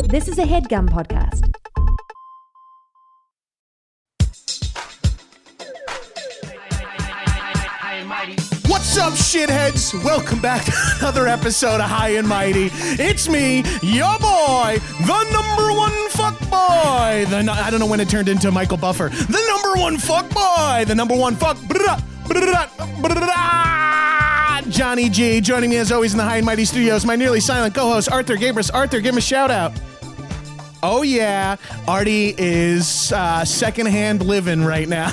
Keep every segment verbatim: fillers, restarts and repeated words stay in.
This is a HeadGum podcast. What's up, shitheads? Welcome back to another episode of High and Mighty. It's me, your boy, the number one fuck boy. The, I don't know when it turned into Michael Buffer. The number one fuck boy. The number one fuck. Johnny G. Joining me as always in the High and Mighty studios, my nearly silent co-host, Arthur Gabris. Arthur, give him a shout out. Oh, yeah. Artie is uh, secondhand living right now.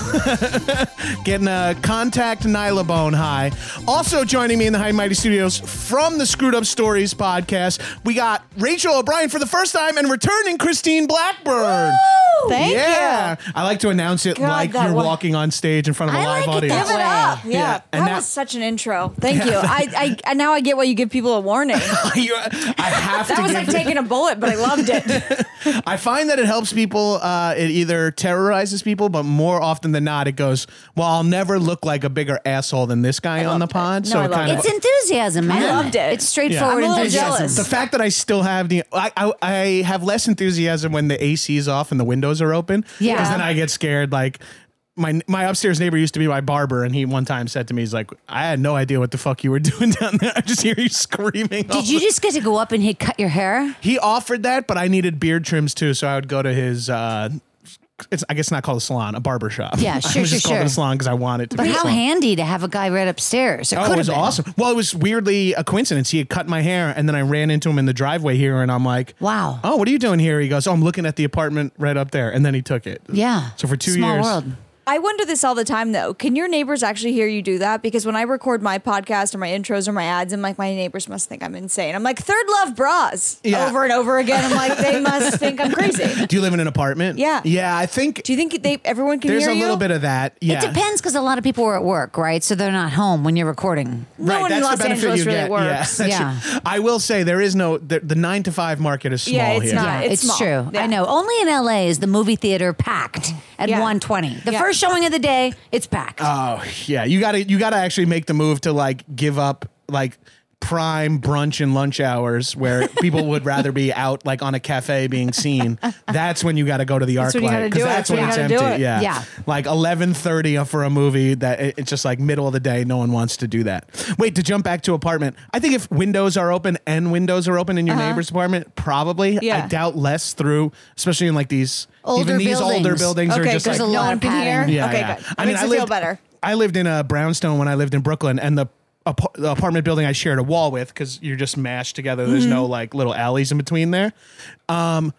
Getting a contact Nylabone high. Also joining me in the High and Mighty Studios from the Screwed Up Stories podcast, we got Rachel O'Brien for the first time and returning Christine Blackburn. Woo! Thank yeah. you. I like to announce it God, like you're was... walking on stage in front of a I live like audience. It that way. Up. Yeah. yeah. That now... was such an intro. Thank you. I, I now I get why you give people a warning. you, I have that to was give like it. taking a bullet, but I loved it. I find that it helps people. Uh, it either terrorizes people, but more often than not, it goes, well, I'll never look like a bigger asshole than this guy on the pod. No, so I it kind it. of, It's enthusiasm, man. I loved it. It's straightforward yeah. enthusiasm. The fact that I still have the, I, I, I have less enthusiasm when the A C is off and the windows are open. Yeah. Because then I get scared. Like, my my upstairs neighbor used to be my barber, and he one time said to me, he's like, I had no idea what the fuck you were doing down there. I just hear you screaming. Did you just get to go up and he'd cut your hair? He offered that, but I needed beard trims too, so I would go to his, uh, it's I guess not called a salon, a barber shop. Yeah, I sure, was sure, just called sure. it a salon because I wanted to But be a how salon. handy to have a guy right upstairs. It Oh, could it was have been. awesome. Well, it was weirdly a coincidence. He had cut my hair, and then I ran into him in the driveway here, and I'm like, Wow. Oh, what are you doing here? He goes, oh, I'm looking at the apartment right up there. And then he took it. Yeah. So for two Small years. world. I wonder this all the time, though. Can your neighbors actually hear you do that? Because when I record my podcast or my intros or my ads, I'm like, my neighbors must think I'm insane. I'm like, Third Love Bras Yeah. over and over again. I'm like, they must think I'm crazy. Do you live in an apartment? Yeah. Yeah, I think Do you think they everyone can there's hear a you? little bit of that. Yeah. It depends because a lot of people are at work, right? So they're not home when you're recording. No Right, one in that's Los the benefit Angeles you really get. works. Yeah, Yeah. that's true. I will say there is no the, the nine to five market is small Yeah, it's here. not. Yeah, it's it's, small. true. Yeah. I know. Only in L A is the movie theater packed at Yeah. one twenty. The Yeah. first showing of the day, it's packed. Oh yeah, you gotta you gotta actually make the move to like give up like prime brunch and lunch hours where people would rather be out like on a cafe being seen. That's when you got to go to the That's when you ArcLight gotta because do it. that's That's when when you it's gotta empty. do it. Yeah, Yeah. like eleven thirty for a movie that it- it's just like middle of the day. No one wants to do that. Wait, to jump back to apartment. I think if windows are open and windows are open in your neighbor's apartment, probably. Yeah. I doubt less through, especially in like these Older even these older buildings. buildings are Okay, just because like a no lot one of can hear. padding. yeah, okay, yeah. good. I That mean, makes I me lived, feel better. I lived in a brownstone when I lived in Brooklyn, and the, ap- the apartment building I shared a wall with because you're just mashed together. There's Mm-hmm. no like little alleys in between there. Um,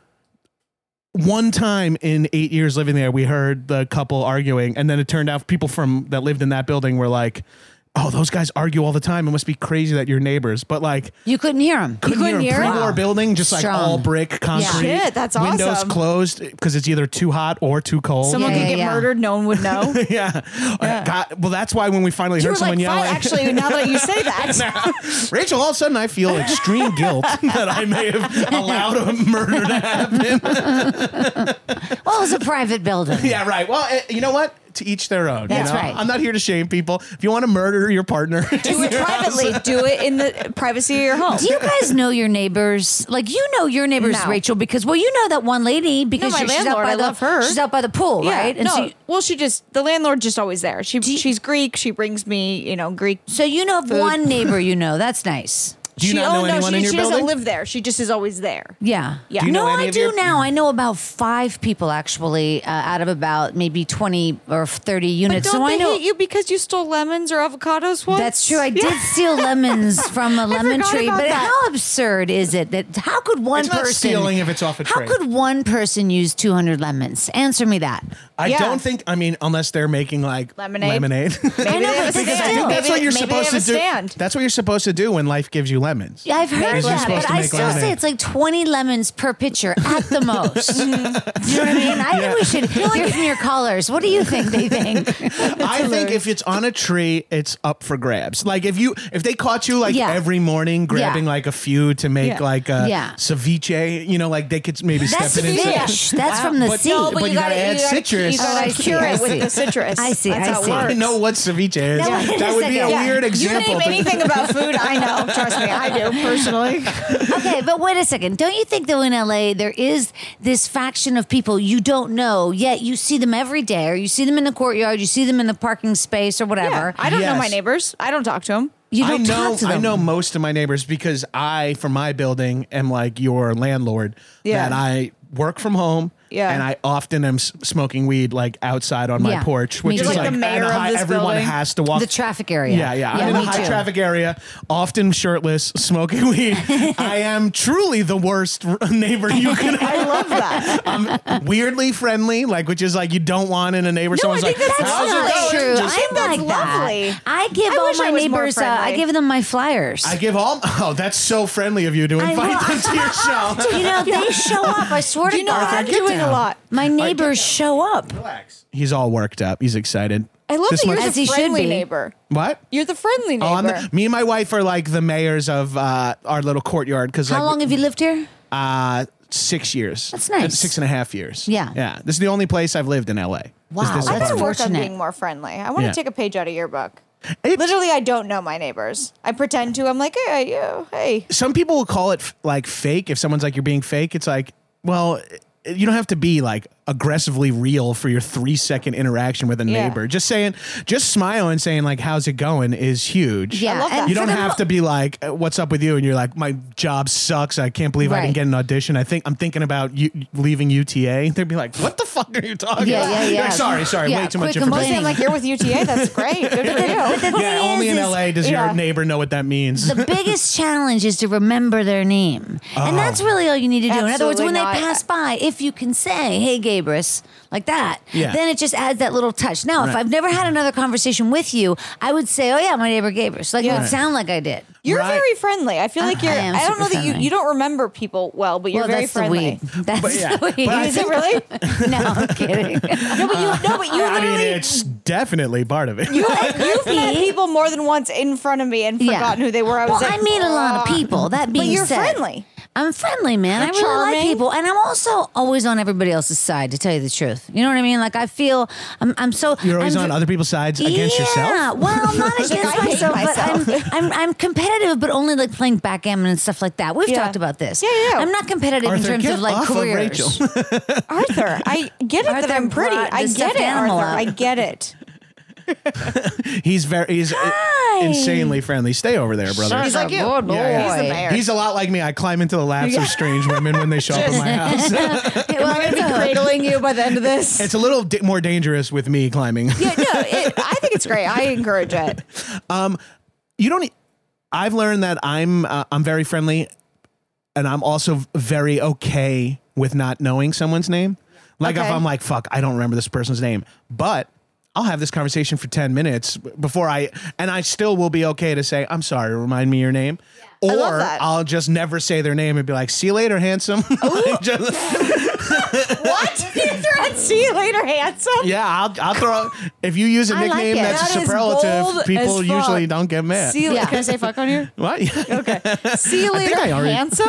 one time in eight years living there, we heard the couple arguing, and then it turned out people from that lived in that building were like, oh, those guys argue all the time. It must be crazy that you're neighbors. But like, You couldn't hear him. couldn't, couldn't hear, hear a it? pre-war Wow. building, just like Strong. all brick, concrete. Shit, that's Windows awesome. closed because it's either too hot or too cold. Someone Yeah, could yeah, get yeah. murdered. No one would know. yeah. Yeah. God, well, that's why when we finally You heard were someone like, fine, yelling. actually, now that you say that. Rachel, all of a sudden I feel extreme guilt that I may have allowed a murder to happen. Well, it was a private building. Yeah, right. Well, eh, you know what? To each their own. That's you know? right. I'm not here to shame people. If you want to murder your partner, Do it privately. Do it in the privacy of your home. Do you guys know your neighbors? Like, you know your neighbors, No. Rachel, because, well, you know that one lady because No, my she's out landlord, by I the, love her. She's out by the pool, Yeah, right? And no, so, you- well, she just the landlord's just always there. She you- she's Greek. She brings me, you know, Greek. so you know of Food. one neighbor you know. That's nice. do you she, not oh know no, anyone she, in your she building? doesn't live there. She just is always there. Yeah. Yeah. Do you know no, any I of do your- now. I know about five people actually uh, out of about maybe twenty or thirty But units. don't so they I know hate you because you stole lemons or avocados once? that's true. I did steal lemons from a lemon forgot tree, about but that. how absurd is it that how could one It's not person stealing if it's off a How tree. could one person use two hundred lemons? Answer me that. I Yeah. don't think. I mean, unless they're making like Lemonade. lemonade. Maybe I know, they have but a still. stand. Maybe That's what you're maybe they supposed have to a do. stand. That's what you're supposed to do when life gives you lemons. I've heard Maybe you're that, supposed but to I make still lemonade. say it's like twenty lemons per pitcher at the most. You know what I mean? I think we should. You're like from your callers. What do you think they think? I think if it's on a tree, it's up for grabs. Like if you if they caught you like Yeah. every morning grabbing Yeah. like a few to make Yeah. like a Yeah. ceviche, you know, like they could maybe That's step it into. fish. That's from the But- sea. no, but you gotta add you gotta, citrus. You gotta Oh, I see, cure I it see. with the citrus. I see, That's I how it see. I works. know what ceviche is. Now, wait a That would be a second. weird You example. name but- anything about food, I know. Trust me, I do personally. Okay, but wait a second. Don't you think though in L A there is this faction of people you don't know, yet you see them every day, or you see them in the courtyard, you see them in the parking space or whatever. Yeah, I don't know Yes. my neighbors. I don't talk to them. You I don't know talk to them. I know most of my neighbors because I, for my building, am like your landlord. Yeah. That I work from home. Yeah. And I often am s- smoking weed like outside on my Yeah, porch, me which too. is You're like, like the mayor at a of high, this everyone building? has to walk. The traffic area. Yeah, yeah. I'm in a me high too. traffic area, often shirtless, smoking weed. I am truly the worst r- neighbor you can have. I love that. I'm weirdly friendly, like which is like you don't want in a neighbor. No, Someone's I think like, that's "How's it lovely. going?" True. Just- I'm that's like lovely. that. I give I all wish my I was more neighbors. Uh, I friendly. give them my flyers. I give all. Oh, that's so friendly of you to I invite know. them to your show. You know, they show up. I swear to You know, God. I'm get doing down. a lot. My neighbors show up. Relax. He's all worked up. He's excited. I love This that you're much- As he the should friendly be. neighbor. What? You're the friendly neighbor. Oh, I'm the, me and my wife are like the mayors of uh, our little courtyard. Because How like, long have you lived here? Uh, six years. That's nice. Uh, Six and a half years. Yeah. Yeah. This is the only place I've lived in L A. is Wow, this I that's gotta work on fortunate. being more friendly. I want Yeah. to take a page out of your book. It's- Literally, I don't know my neighbors. I pretend to. I'm like, hey, you, hey. Some people will call it f- like fake. If someone's like, you're being fake, it's like, well, you don't have to be like aggressively real for your three second interaction with a Yeah. neighbor. Just saying, just smiling, saying like, how's it going is huge. Yeah, love that. and You for don't the have mo- to be like, "Uh, what's up with you? And you're like, my job sucks. I can't believe I Right. didn't get an audition. I think I'm thinking about you leaving U T A. They'd be like, what the fuck are you talking Yeah, about? yeah, You're yeah. like, sorry, sorry, Yeah, way too much quit Mostly, information. I'm like, you're with U T A. That's great. Good for you. Yeah, only in is- L A does yeah. your neighbor know what that means. The biggest challenge is to remember their name. And that's really all you need to do. In other words, Absolutely when not. they pass by, if you can say, hey, Gabrus, like that, Yeah. then it just adds that little touch. Now, if Right. I've never had another conversation with you, I would say, oh, yeah, my neighbor Gabrus. Like it Yeah. would sound like I did. You're Right. very friendly. I feel like I you're. am I, don't know super that you, friendly. you don't remember people well, but you're well, very that's friendly. the weed. That's But yeah, the weed. but I Is it really? no, I'm kidding. No, but you. No, but you I mean, literally. it's definitely part of it. You, you've met people more than once in front of me and Yeah. forgotten who they were. I was well, like, I meet a lot of "Uh." people. That being But you're said, friendly. I'm friendly, man. I You're really like charming. people, and I'm also always on everybody else's side. To tell you the truth, you know what I mean. Like I feel, I'm, I'm so. You're always I'm, on other people's sides against yeah, yourself. well, not against like, I hate myself, myself. but I'm, I'm, I'm competitive, but only like playing backgammon and stuff like that. We've Yeah. talked about this. Yeah, yeah. I'm not competitive Arthur, in terms get of like off of careers. Rachel. Arthur, I get it Arthur that I'm pretty. brought I the get stuffed it, animal Arthur. out. I get it. He's very, he's Hi. insanely friendly. Stay over there, brother. He's like you. Good boy. Yeah, yeah. He's the mayor. He's a lot like me. I climb into the laps Yeah. of strange women when they show up at my house. Hey, well, Am I it's gonna be a- cradling you by the end of this? It's a little di- more dangerous with me climbing. yeah, no, it, I think it's great. I encourage it. You don't. e- I've learned that I'm uh, I'm very friendly, and I'm also very okay with not knowing someone's name. Like if Okay. I'm like, fuck, I don't remember this person's name, but I'll have this conversation for ten minutes before I, and I still will be okay to say, I'm sorry, remind me your name. I love Or that. I'll just never say their name and be like, see you later, handsome. Like, just- What? You threat? See you later, handsome. yeah, I'll, I'll throw, if you use a I like nickname it. that's That a is bold superlative, people as fuck. usually don't get mad. See you. Yeah. Can I say fuck on you? What? Okay. See you I think later, I already- handsome.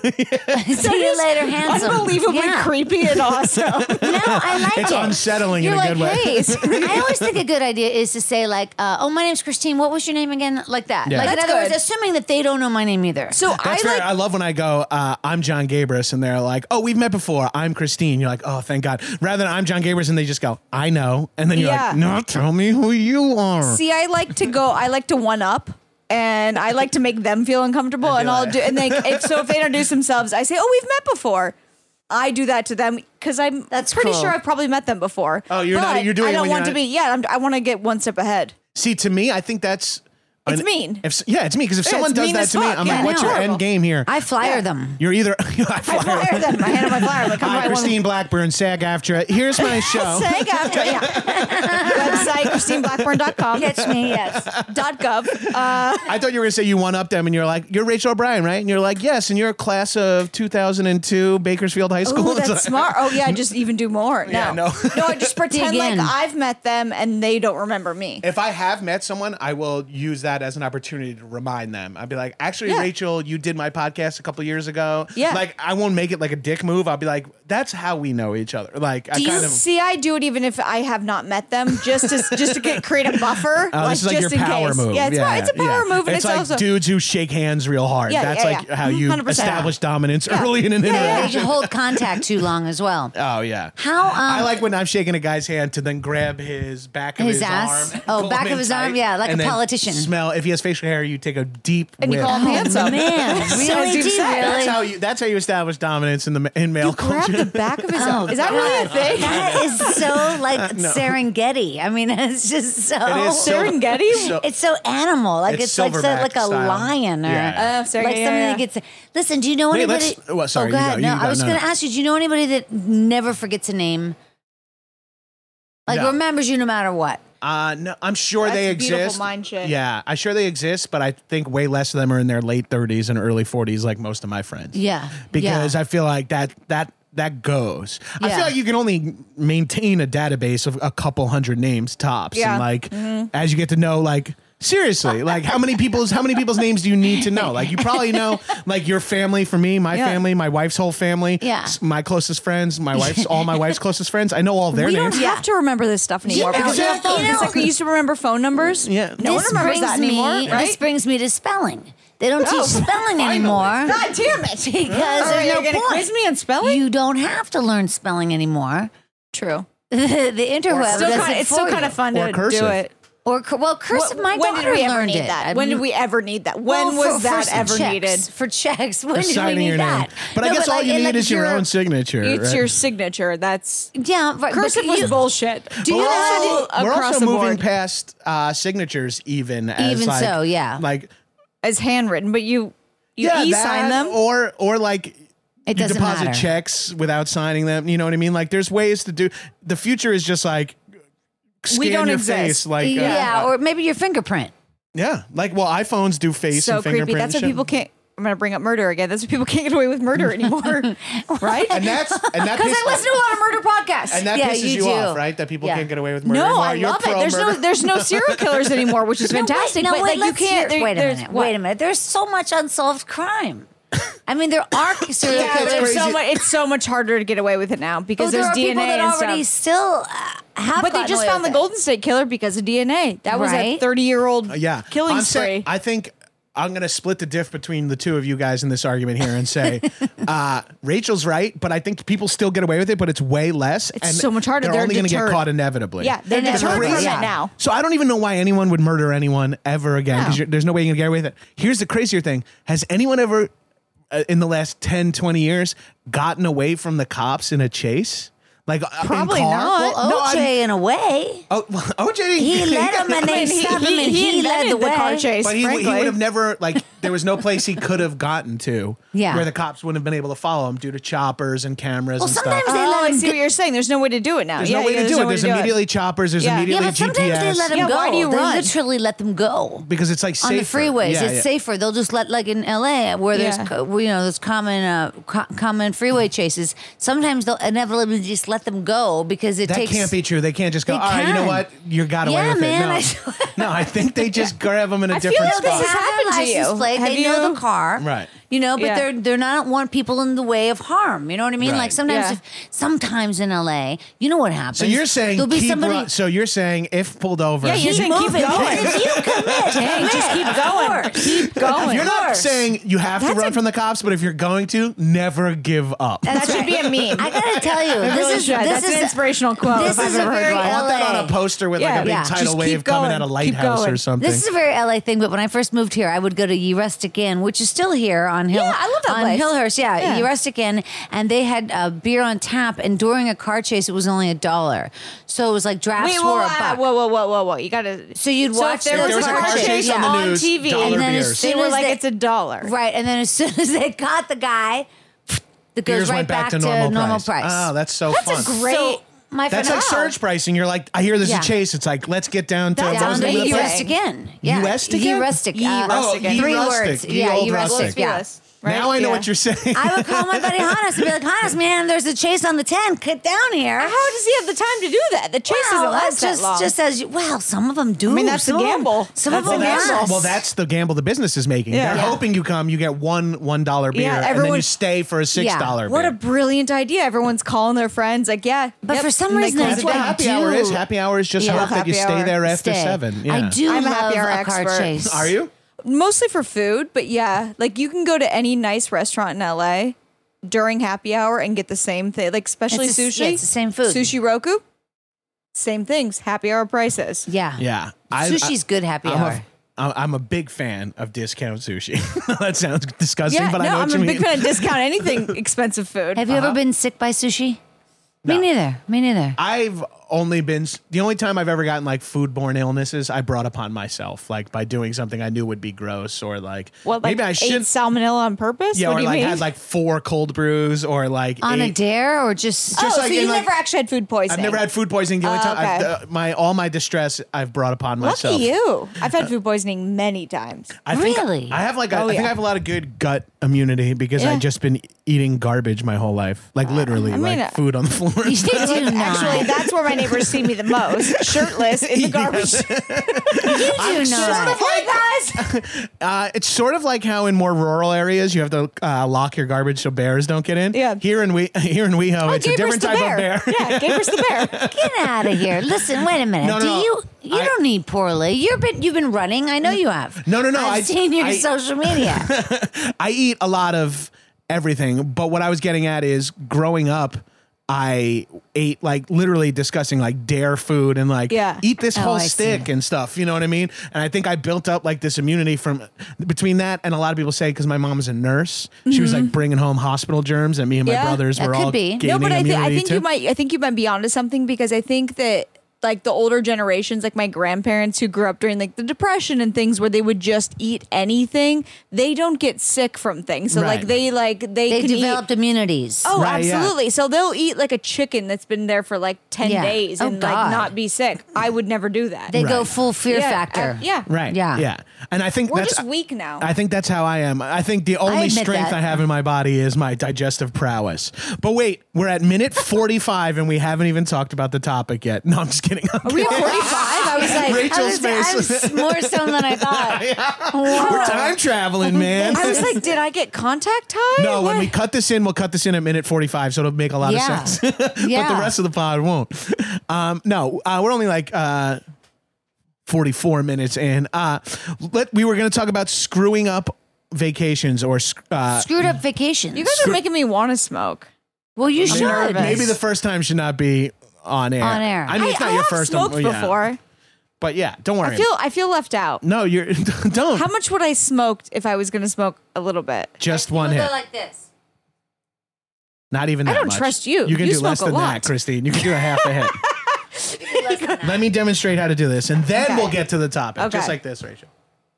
See you later, handsome. Unbelievably Yeah. creepy and awesome. No, I like It's it. unsettling You're in a like, good way. hey, I always think a good idea is to say like, uh, "Oh, my name's Christine. What was your name again?" Like that. Yeah. Like in That's other good. words, assuming that they don't know my name either. so That's I fair. like. I love when I go, uh, I'm John Gabrus, and they're like, oh, we've met before. I'm Christine. You're like, oh, thank God. Rather than I'm John Gabrus, and they just go, I know. And then you're Yeah. like, no, tell me who you are. See, I like to go. I like to one up. And I like to make them feel uncomfortable, I and do I'll that. do. And they, if so, if they introduce themselves, I say, "Oh, we've met before." I do that to them because I'm That's pretty cool. sure I've probably met them before. Oh, you're not- But you're doing I it don't when want you're to not- be. Yeah, I'm, I want to get one step ahead. See, to me, I think that's. It's an- mean. If, yeah, it's me. Because if Yeah, someone it's does mean that as to me, fuck. I'm Yeah, like, I what's know. your end game here? I flyer Yeah. them. You're either. I I flyer them. I hand them my flyer. Like, come Hi, right Christine Blackburn, SAG AFTRA. Here's my show. Sag after, yeah. Website christine blackburn dot com. Catch me, yes. Dot gov. Uh, I thought you were going to say you one up them, and you're like, you're Rachel O'Brien, right? And you're like, yes, and you're a class of two thousand two Bakersfield High School. oh, It's that's like- smart. Oh, yeah. Just even do more. No, Yeah, no. no. I just pretend Dig like in. I've met them and they don't remember me. If I have met someone, I will use that that as an opportunity to remind them. I'd be like, actually, Yeah. Rachel, you did my podcast a couple years ago. Yeah. Like, I won't make it like a dick move. I'll be like, that's how we know each other. Like, I Do you kind of. see? I do it even if I have not met them, just to just to get, create a buffer, Oh, like this is like just your in power case. move. Yeah, it's, yeah, it's a power yeah. move, and it's, it's, like also dudes who shake hands real hard. Yeah, That's yeah, like yeah. how you one hundred percent. establish dominance early in an Yeah, yeah, interaction. you hold contact too long as well. Oh yeah. How, um, I like when I'm shaking a guy's hand to then grab his back of His his, ass? arm. Oh, pull back him of in his tight, arm? Yeah, like and a then politician. Smell if he has facial hair, you take a deep And you whiff. call him hands up. Man, As really? you've Do you said. really? That's how you. That's how you establish dominance in the in male Grab culture. the back of his Oh, arm. Is that really a thing? That is so like no. Serengeti. I mean, it's just so. It is so- Serengeti? so- It's so animal. Like It's it's, like so, silverback like a style. lion or Yeah. Oh, sorry, like yeah, something yeah. that gets. Listen, do you know Wait, anybody? let's- well, sorry, oh, go you ahead. go, no, you I go, was no, going no. to ask you. Do you know anybody that never forgets a name? Like No. remembers you no matter what. Uh, no, I'm sure That's they beautiful exist. mind shit. Yeah, I'm sure they exist, but I think way less of them are in their late thirties and early forties, like most of my friends. Yeah, because yeah. I feel like that that that goes. I Yeah. feel like you can only maintain a database of a couple hundred names tops, Yeah. and like as you get to know, like. Seriously, like how many people's how many people's names do you need to know? Like you probably know like your family for me, my Yeah. family, my wife's whole family, Yeah. s- my closest friends, my wife's all my wife's closest friends. I know all their We don't names. have to remember this stuff anymore Yeah, because we have exactly. phones. You It's know- like we used to remember phone numbers. Yeah. No one This remembers brings that anymore, me, right? This brings me to spelling. They don't Oh, teach spelling anymore. God damn it! Because All right, there's you're no gonna point. quiz me on spelling? You don't have to learn spelling anymore. True. the the interweb Still does kinda, it it's still for kind you. of fun Or to cursive. do it. Or cur- well, cursive. My when daughter did we ever learned need it. that? I When did mean, we ever need that? When well, was for- that for some ever checks, needed? for checks? When For did we signing need your that? name. But I No, guess all like- you and, need like, is your you're- own signature. It's right? your signature. That's Yeah, right, but cursive you- was bullshit. Do you we're know how to- also, we're across also the moving board past uh, signatures, even as Even like, so, yeah. like as handwritten, but you you yeah, e-sign that, them. or or like It you doesn't deposit matter. checks without signing them. You know what I mean? Like there's ways to do. The future is just like scan We don't your exist. face, like yeah, uh, or maybe your fingerprint. yeah, like well, iPhones do face So and creepy. fingerprint. That's and why shit. people can't. I'm gonna bring up murder again. That's why people can't get away with murder anymore, right? And that's and that Because piss- I listen to a lot of murder podcasts. and that Yeah, pisses you you, do. off, right? That people Yeah. can't get away with murder. No, anymore. I You're love it. pro There's no murder. there's no serial killers anymore, which is No, fantastic. Wait, no, but wait, like you let's can't. hear- there- wait a there's- minute. what? Wait a minute. There's so much unsolved crime. I mean, there are serial Yeah, killers. there's so crazy. much. It's so much harder to get away with it now because Oh, there there's are D N A people that and already stuff. still uh, have. But they gotten just away found the with it. Golden State Killer because of D N A. That was a Right. thirty year old Uh, yeah, killing I'm spree. saying- I think I'm going to split the diff between the two of you guys in this argument here and say uh, Rachel's right, but I think people still get away with it, but it's way less. It's and so much harder. They're, They're only going to get deterred. caught inevitably. yeah, they're They're deterred crazy. from Yeah. it now. So I don't even know why anyone would murder anyone ever again because No. there's no way you can get away with it. Here's the crazier thing: has anyone ever, uh, in the last ten, twenty years, gotten away from the cops in a chase? Like uh, in Probably car? not. Well, No, O J, in a way, Oh, well, O J didn't. he led them and they He, stopped him and he, led invented the way. car chase. But he, he frankly. would have never, like, there was no place he could have gotten to Yeah. where the cops wouldn't have been able to follow him due to choppers and cameras Well, and sometimes stuff. they Oh, let I him see go- what you're saying. There's no way to do it now. There's yeah, no way yeah, to do no it. There's to immediately choppers. There's Yeah. Yeah, immediately Yeah, but sometimes G P S. they let them Yeah, go. why do you they run? literally let them go. because it's like safer. On the freeways, Yeah, it's yeah. safer. They'll just let, like in L A, where there's Yeah. co- where, you know those common uh, co- common freeway chases. Sometimes they'll inevitably just let them go because it That takes. can't be true. They can't just go, They all right, you know can. what? You got away Yeah, with man, it. I- No, no, I think they just grab them in a I feel different like They this spot. has have happened their to you. license plate. Have They know you- the car, Right. You know, but Yeah. they're they're not want people in the way of harm. You know what I mean? Right. Like sometimes, Yeah. if, sometimes in L A, you know what happens. So you're saying there'll be keep somebody. run- so you're saying if pulled over, Yeah, you're Keep saying keep moving. going. If you commit, Dang, just keep commit, of going. course. Keep going. you're not course. saying you have to That's run a- from the cops, but if you're going to, never give up. That should be a meme. I gotta tell you, It this really is should. this That's is an inspirational quote this if I've is a ever heard very one. I want that L A. on a poster with Yeah, like a big yeah. tidal Just wave keep coming going. out of Keep lighthouse or going. something. This is a very L A thing, but when I first moved here, I would go to Ye Rustic Inn, which is still here on Hill. Yeah, I love that on place. Hillhurst. Yeah, Yeah. Ye Rustic Inn, and they had uh, beer on tap. And during a car chase, it was only a dollar, so it was like drafts Wait, were whoa, a whoa, buck. whoa, whoa, whoa, whoa, whoa! You gotta. So you'd So watch if there the- was, There was a a car car chase, chase on the on news, T V, dollar and then beers. as they soon were as like, they, "It's a dollar." right, and then as soon as they caught the guy, it goes Beers right went back, back, to normal, normal price. price. Oh, that's so That's fun. a great. So, my That's friend, like surge pricing. You're like, I hear there's Yeah. a chase. It's like, let's get down to That's what was down the to name of the Ye place? Rustic. Rustic Inn. Yeah. Ye Rustic Ye Inn? Rustic. Ye uh, Rustic Inn. Three Oh, Ye words. Rustic. Ye Yeah, Old Ye Rustic. Rustic. Yeah. Yes. right? Now I know Yeah. what you're saying. I would call my buddy Hannes and be like, Hannes, man, there's a chase on the ten. Get down here. How does he have the time to do that? The chase Well, doesn't last that's just, that long. just as you, well, some of them do. I mean, that's some the of 'em- gamble. Some That's of them the gamble. yes. Well, that's the gamble the business is making. Yeah. They're Yeah. hoping you come, you get one one dollar beer, Yeah, and then everyone- you stay for a six dollar What beer. a brilliant idea. Everyone's calling their friends like, yeah. But yep. for some And they reason, close I That's it what do- down. happy hour is. do- Happy hour is just Yeah. hope that you Happy stay hour. there after Stay. seven. Yeah. I do I'm a love happy hour a car expert. chase. Are you? Mostly for food, but yeah, like you can go to any nice restaurant in L A during happy hour and get the same thing, like especially It's the- sushi. yeah, it's the same food. Sushi Roku, same things, happy hour prices. Yeah. Yeah. I- Sushi's good happy I'm hour. a, I'm I'm a big fan of discount sushi. That sounds disgusting, Yeah, but I no, know I'm what a you big mean. fan of discount anything expensive food. Have you ever been sick by sushi? Me No. neither. Me neither. I've only been the only time I've ever gotten like foodborne illnesses I brought upon myself, like by doing something I knew would be gross, or like What, like maybe I ate shouldn't. salmonella on purpose? Yeah, what or do you like mean? had like four cold brews, or like On a ate- dare or just, oh, just so like you in, like- never actually had food poisoning. I've never had food poisoning. The only Oh, time I've, okay. uh, my all my distress I've brought upon myself. Lucky you. I've had food poisoning many times. I think Really? I have like a, Oh, I think yeah. I have a lot of good gut immunity because Yeah. I've just been eating garbage my whole life, like literally, I mean, like uh, food on the floor. and you stuff. do not. Actually, that's where my neighbors see me the most, shirtless in the garbage. you do not. Hey guys. Uh, it's sort of like how in more rural areas you have to uh, lock your garbage so bears don't get in. Yeah. Here in we here in WeHo, it's a Gabrus different the type bear. of bear. Yeah, Gabrus the bear. Get out of here. Listen, wait a minute. No, no, do no. you you I- don't need poorly. You've been you've been running. I know you have. No, no, no, I've I- seen your I- social media. I eat a lot of everything, but what I was getting at is growing up, I ate like literally discussing like dare food and like Yeah. eat this Oh, whole I see. stick and stuff. You know what I mean? And I think I built up like this immunity from between that and a lot of people say because my mom was a nurse, she was like bringing home hospital germs, and me and my Yeah, brothers that were could all be. gaining No, but I, thi- immunity I think too. you might. I think you might be onto something because I think that like the older generations, like my grandparents who grew up during like the Depression and things where they would just eat anything, they don't get sick from things. So Right. like they like they, They can developed eat. immunities. Oh, Right, yeah. absolutely. So they'll eat like a chicken that's been there for like ten Yeah. days Oh, and God. like not be sick. I would never do that. They go Right. full fear yeah, factor. uh, yeah. Right. Yeah. Yeah. And I think We're that's just weak now. I think that's how I am. I think the only admit strength that. I have in my body is my digestive prowess. But wait, we're at minute forty-five and we haven't even talked about the topic yet. No, I'm just kidding. I'm Are we at kidding. forty-five? I was like, Rachel's I was, I face. was more stoned than I thought. We're time traveling, man. I was like, did I get contact time? No, when What? we cut this in, we'll cut this in at minute forty-five, so it'll make a lot Yeah. of sense. But Yeah. the rest of the pod won't. Um, no, uh, we're only like uh, forty-four minutes in. Uh, let, we were going to talk about screwing up vacations or sc- uh, Screwed up vacations. You guys are making me want to smoke. well, you should. nervous. maybe the first time should not be on air. On air. I mean, it's I, not I your have first smoked one. Yeah. before. But yeah, don't worry. I feel I feel left out. no, you're don't. How much would I smoked if I was going to smoke a little bit? Just one hit. like this. Not even that I don't much. trust you. You can You do less smoke a than that, lot. Christine. You can do a half a hit. Let me demonstrate how to do this, and then Okay. we'll get to the topic. Okay. Just like this, Rachel.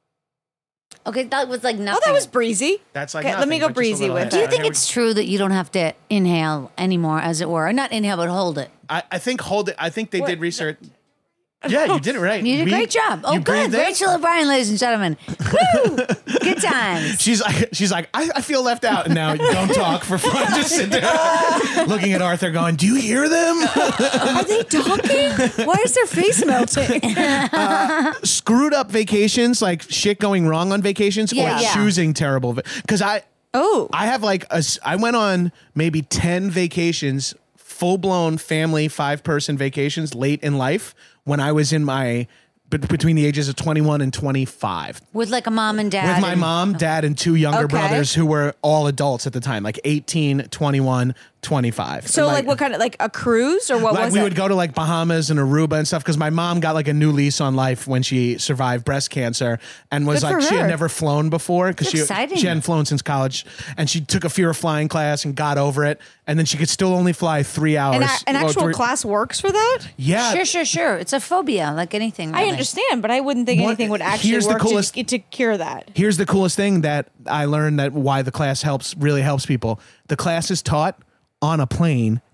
Okay, that was like nothing. Oh, that was breezy. That's like Okay, let nothing, me go but just a breezy little with hit. Do you it. think Here we it's true that you don't have to inhale anymore, as it were? Or not inhale, but hold it. I, I think hold it. I think they What? did research. Yeah, you did it right. You did a We- great job. Oh, you good. breathed in? Rachel O'Brien, ladies and gentlemen. Woo! Good times. She's like, she's like, I, I feel left out, and now don't talk for fun. Just sit there, looking at Arthur, going, "Do you hear them?" Are they talking? Why is their face melting? Screwed up vacations, like shit going wrong on vacations, Yeah. or Yeah. choosing terrible. Because I, Oh, I have like a, s- I went on maybe ten vacations, full blown family five person vacations late in life when I was in my bet- between the ages of twenty-one and twenty-five. With like a mom and dad. With my and- mom, dad, and two younger Okay. brothers who were all adults at the time, like eighteen, twenty-one, twenty-five. so And, like, what kind of like a cruise or what like was we it? would go to like Bahamas and Aruba and stuff because my mom got like a new lease on life when she survived breast cancer and was Good like for she had her. never flown before because she exciting. she hadn't flown since college, and she took a fear of flying class and got over it, and then she could still only fly three hours. an, a- an Well, actual three- class works for that? Yeah. Sure, sure, sure. It's a phobia, like anything. I really. understand, but I wouldn't think What- anything would actually here's the work coolest- to, to cure that. Here's the coolest thing that I learned that why the class helps really helps people. The class is taught on a plane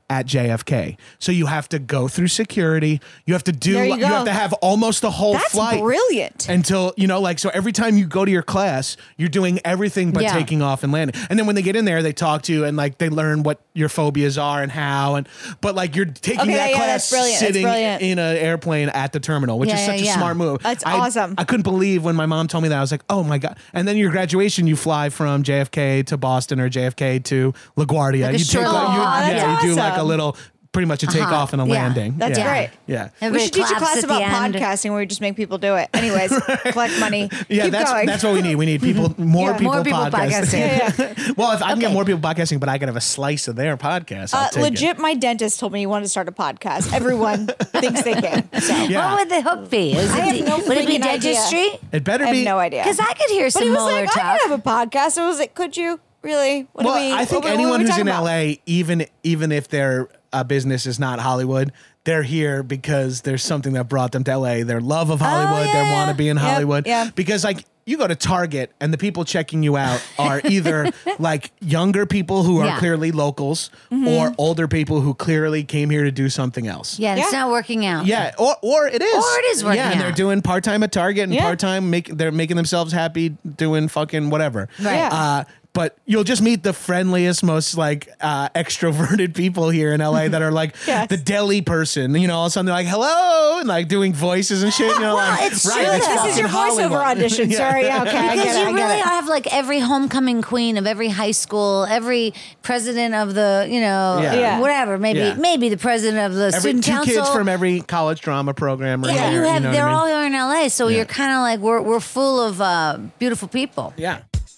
at J F K. So you have to go through security. You have to do, There you you, go. have to have almost a whole That's flight. brilliant. Until, you know, like, so every time you go to your class, you're doing everything but Yeah. taking off and landing. And then when they get in there, they talk to you and like they learn what your phobias are and how. And, but like you're taking Okay, that yeah, class that's brilliant. That's sitting brilliant. in an airplane at the terminal, which Yeah, is yeah, such a yeah. smart move. That's I- awesome. I couldn't believe when my mom told me that. I was like, oh my God. And then your graduation, you fly from J F K to Boston or J F K to LaGuardia. Like a you take short like, little you, Aw, that's yeah, you do like a awesome. little, pretty much a takeoff and a Yeah. landing. That's yeah. great. Yeah. We Everybody should teach a claps class at about the end. podcasting where we just make people do it. Anyways, collect money. Yeah, Keep that's going. that's what we need. We need people, more Yeah. people, More people podcasting. podcasting. Well, if I can get Okay. more people podcasting, but I can have a slice of their podcast, I'll Uh, take legit, it. my dentist told me he wanted to start a podcast. Everyone thinks they can. So Yeah. What would the hook be? Is I it, have no would it be freaking idea. dentistry? It better I have be. no idea. Because I could hear But some he was Mueller like, talk. I could have a podcast. I was like, could you really? What Well, do we, I think what, what anyone are we who's talking in about? L A, even even if their uh, business is not Hollywood, they're here because there's something that brought them to L A. Their love of Hollywood, yeah, they yeah. want to be in Yep, Hollywood. yeah. Because like you go to Target and the people checking you out are either like younger people who are Yeah. clearly locals Mm-hmm. or older people who clearly came here to do something else. Yeah, it's Yeah. not working out. Yeah, or or it is, Or it is working Yeah, and they're out. doing part time at Target and Yeah. part time make they're making themselves happy doing fucking whatever. Right. Yeah. Uh, but you'll just meet the friendliest, most like uh, extroverted people here in L A that are like Yes. the deli person. You know, all of a sudden they're like hello and like doing voices and shit. You know, Well, like it's right, true, it's though. This is your fucking voiceover Hollywood. audition. Yeah. Sorry. Okay, I get Because it. you I really get it. have like every homecoming queen of every high school, every president of the, you know, Yeah. Yeah. whatever, maybe Yeah. maybe the president of the Every student two council. kids from every college drama program. Are yeah, here, you have. know what they're I mean? all here in L A, so Yeah. you're kind of like we're we're full of uh, beautiful people. Yeah.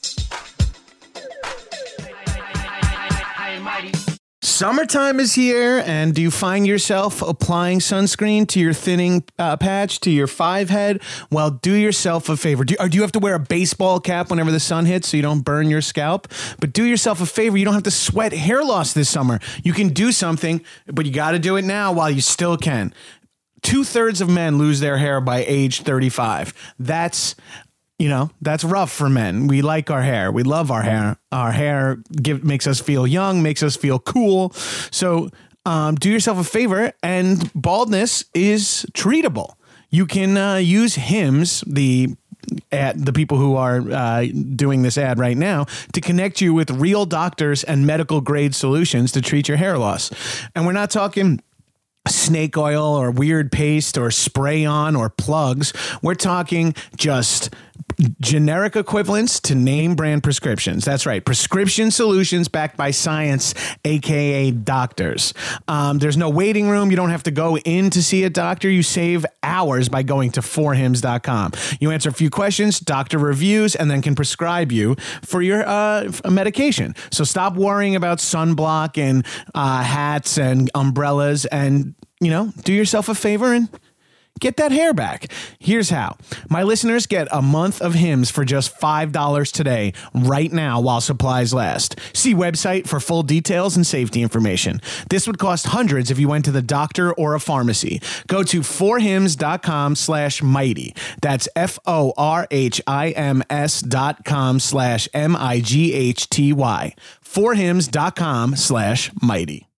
Summertime is here, and do you find yourself applying sunscreen to your thinning uh, patch, to your five head? Well, do yourself a favor. Do, or do you have to wear a baseball cap whenever the sun hits so you don't burn your scalp? But do yourself a favor. You don't have to sweat hair loss this summer. You can do something, but you got to do it now while you still can. Two thirds of men lose their hair by age thirty-five. That's You know, that's rough for men. We like our hair. We love our hair. Our hair give, makes us feel young, makes us feel cool. So um, do yourself a favor, and baldness is treatable. You can uh, use Hims, the ad, the people who are uh, doing this ad right now, to connect you with real doctors and medical grade solutions to treat your hair loss. And we're not talking snake oil or weird paste or spray on or plugs. We're talking just generic equivalents to name brand prescriptions. That's right. Prescription solutions backed by science, A K A doctors. Um, there's no waiting room. You don't have to go in to see a doctor. You save hours by going to four hims dot com. You answer a few questions, doctor reviews, and then can prescribe you for your uh, medication. So stop worrying about sunblock and uh, hats and umbrellas, and, you know, do yourself a favor and get that hair back. Here's how. My listeners get a month of Hims for just five dollars today, right now, while supplies last. See website for full details and safety information. This would cost hundreds if you went to the doctor or a pharmacy. Go to four hims dot com slash mighty. That's F O R H I M S dot com slash M I G H T Y. four hims dot com slash mighty.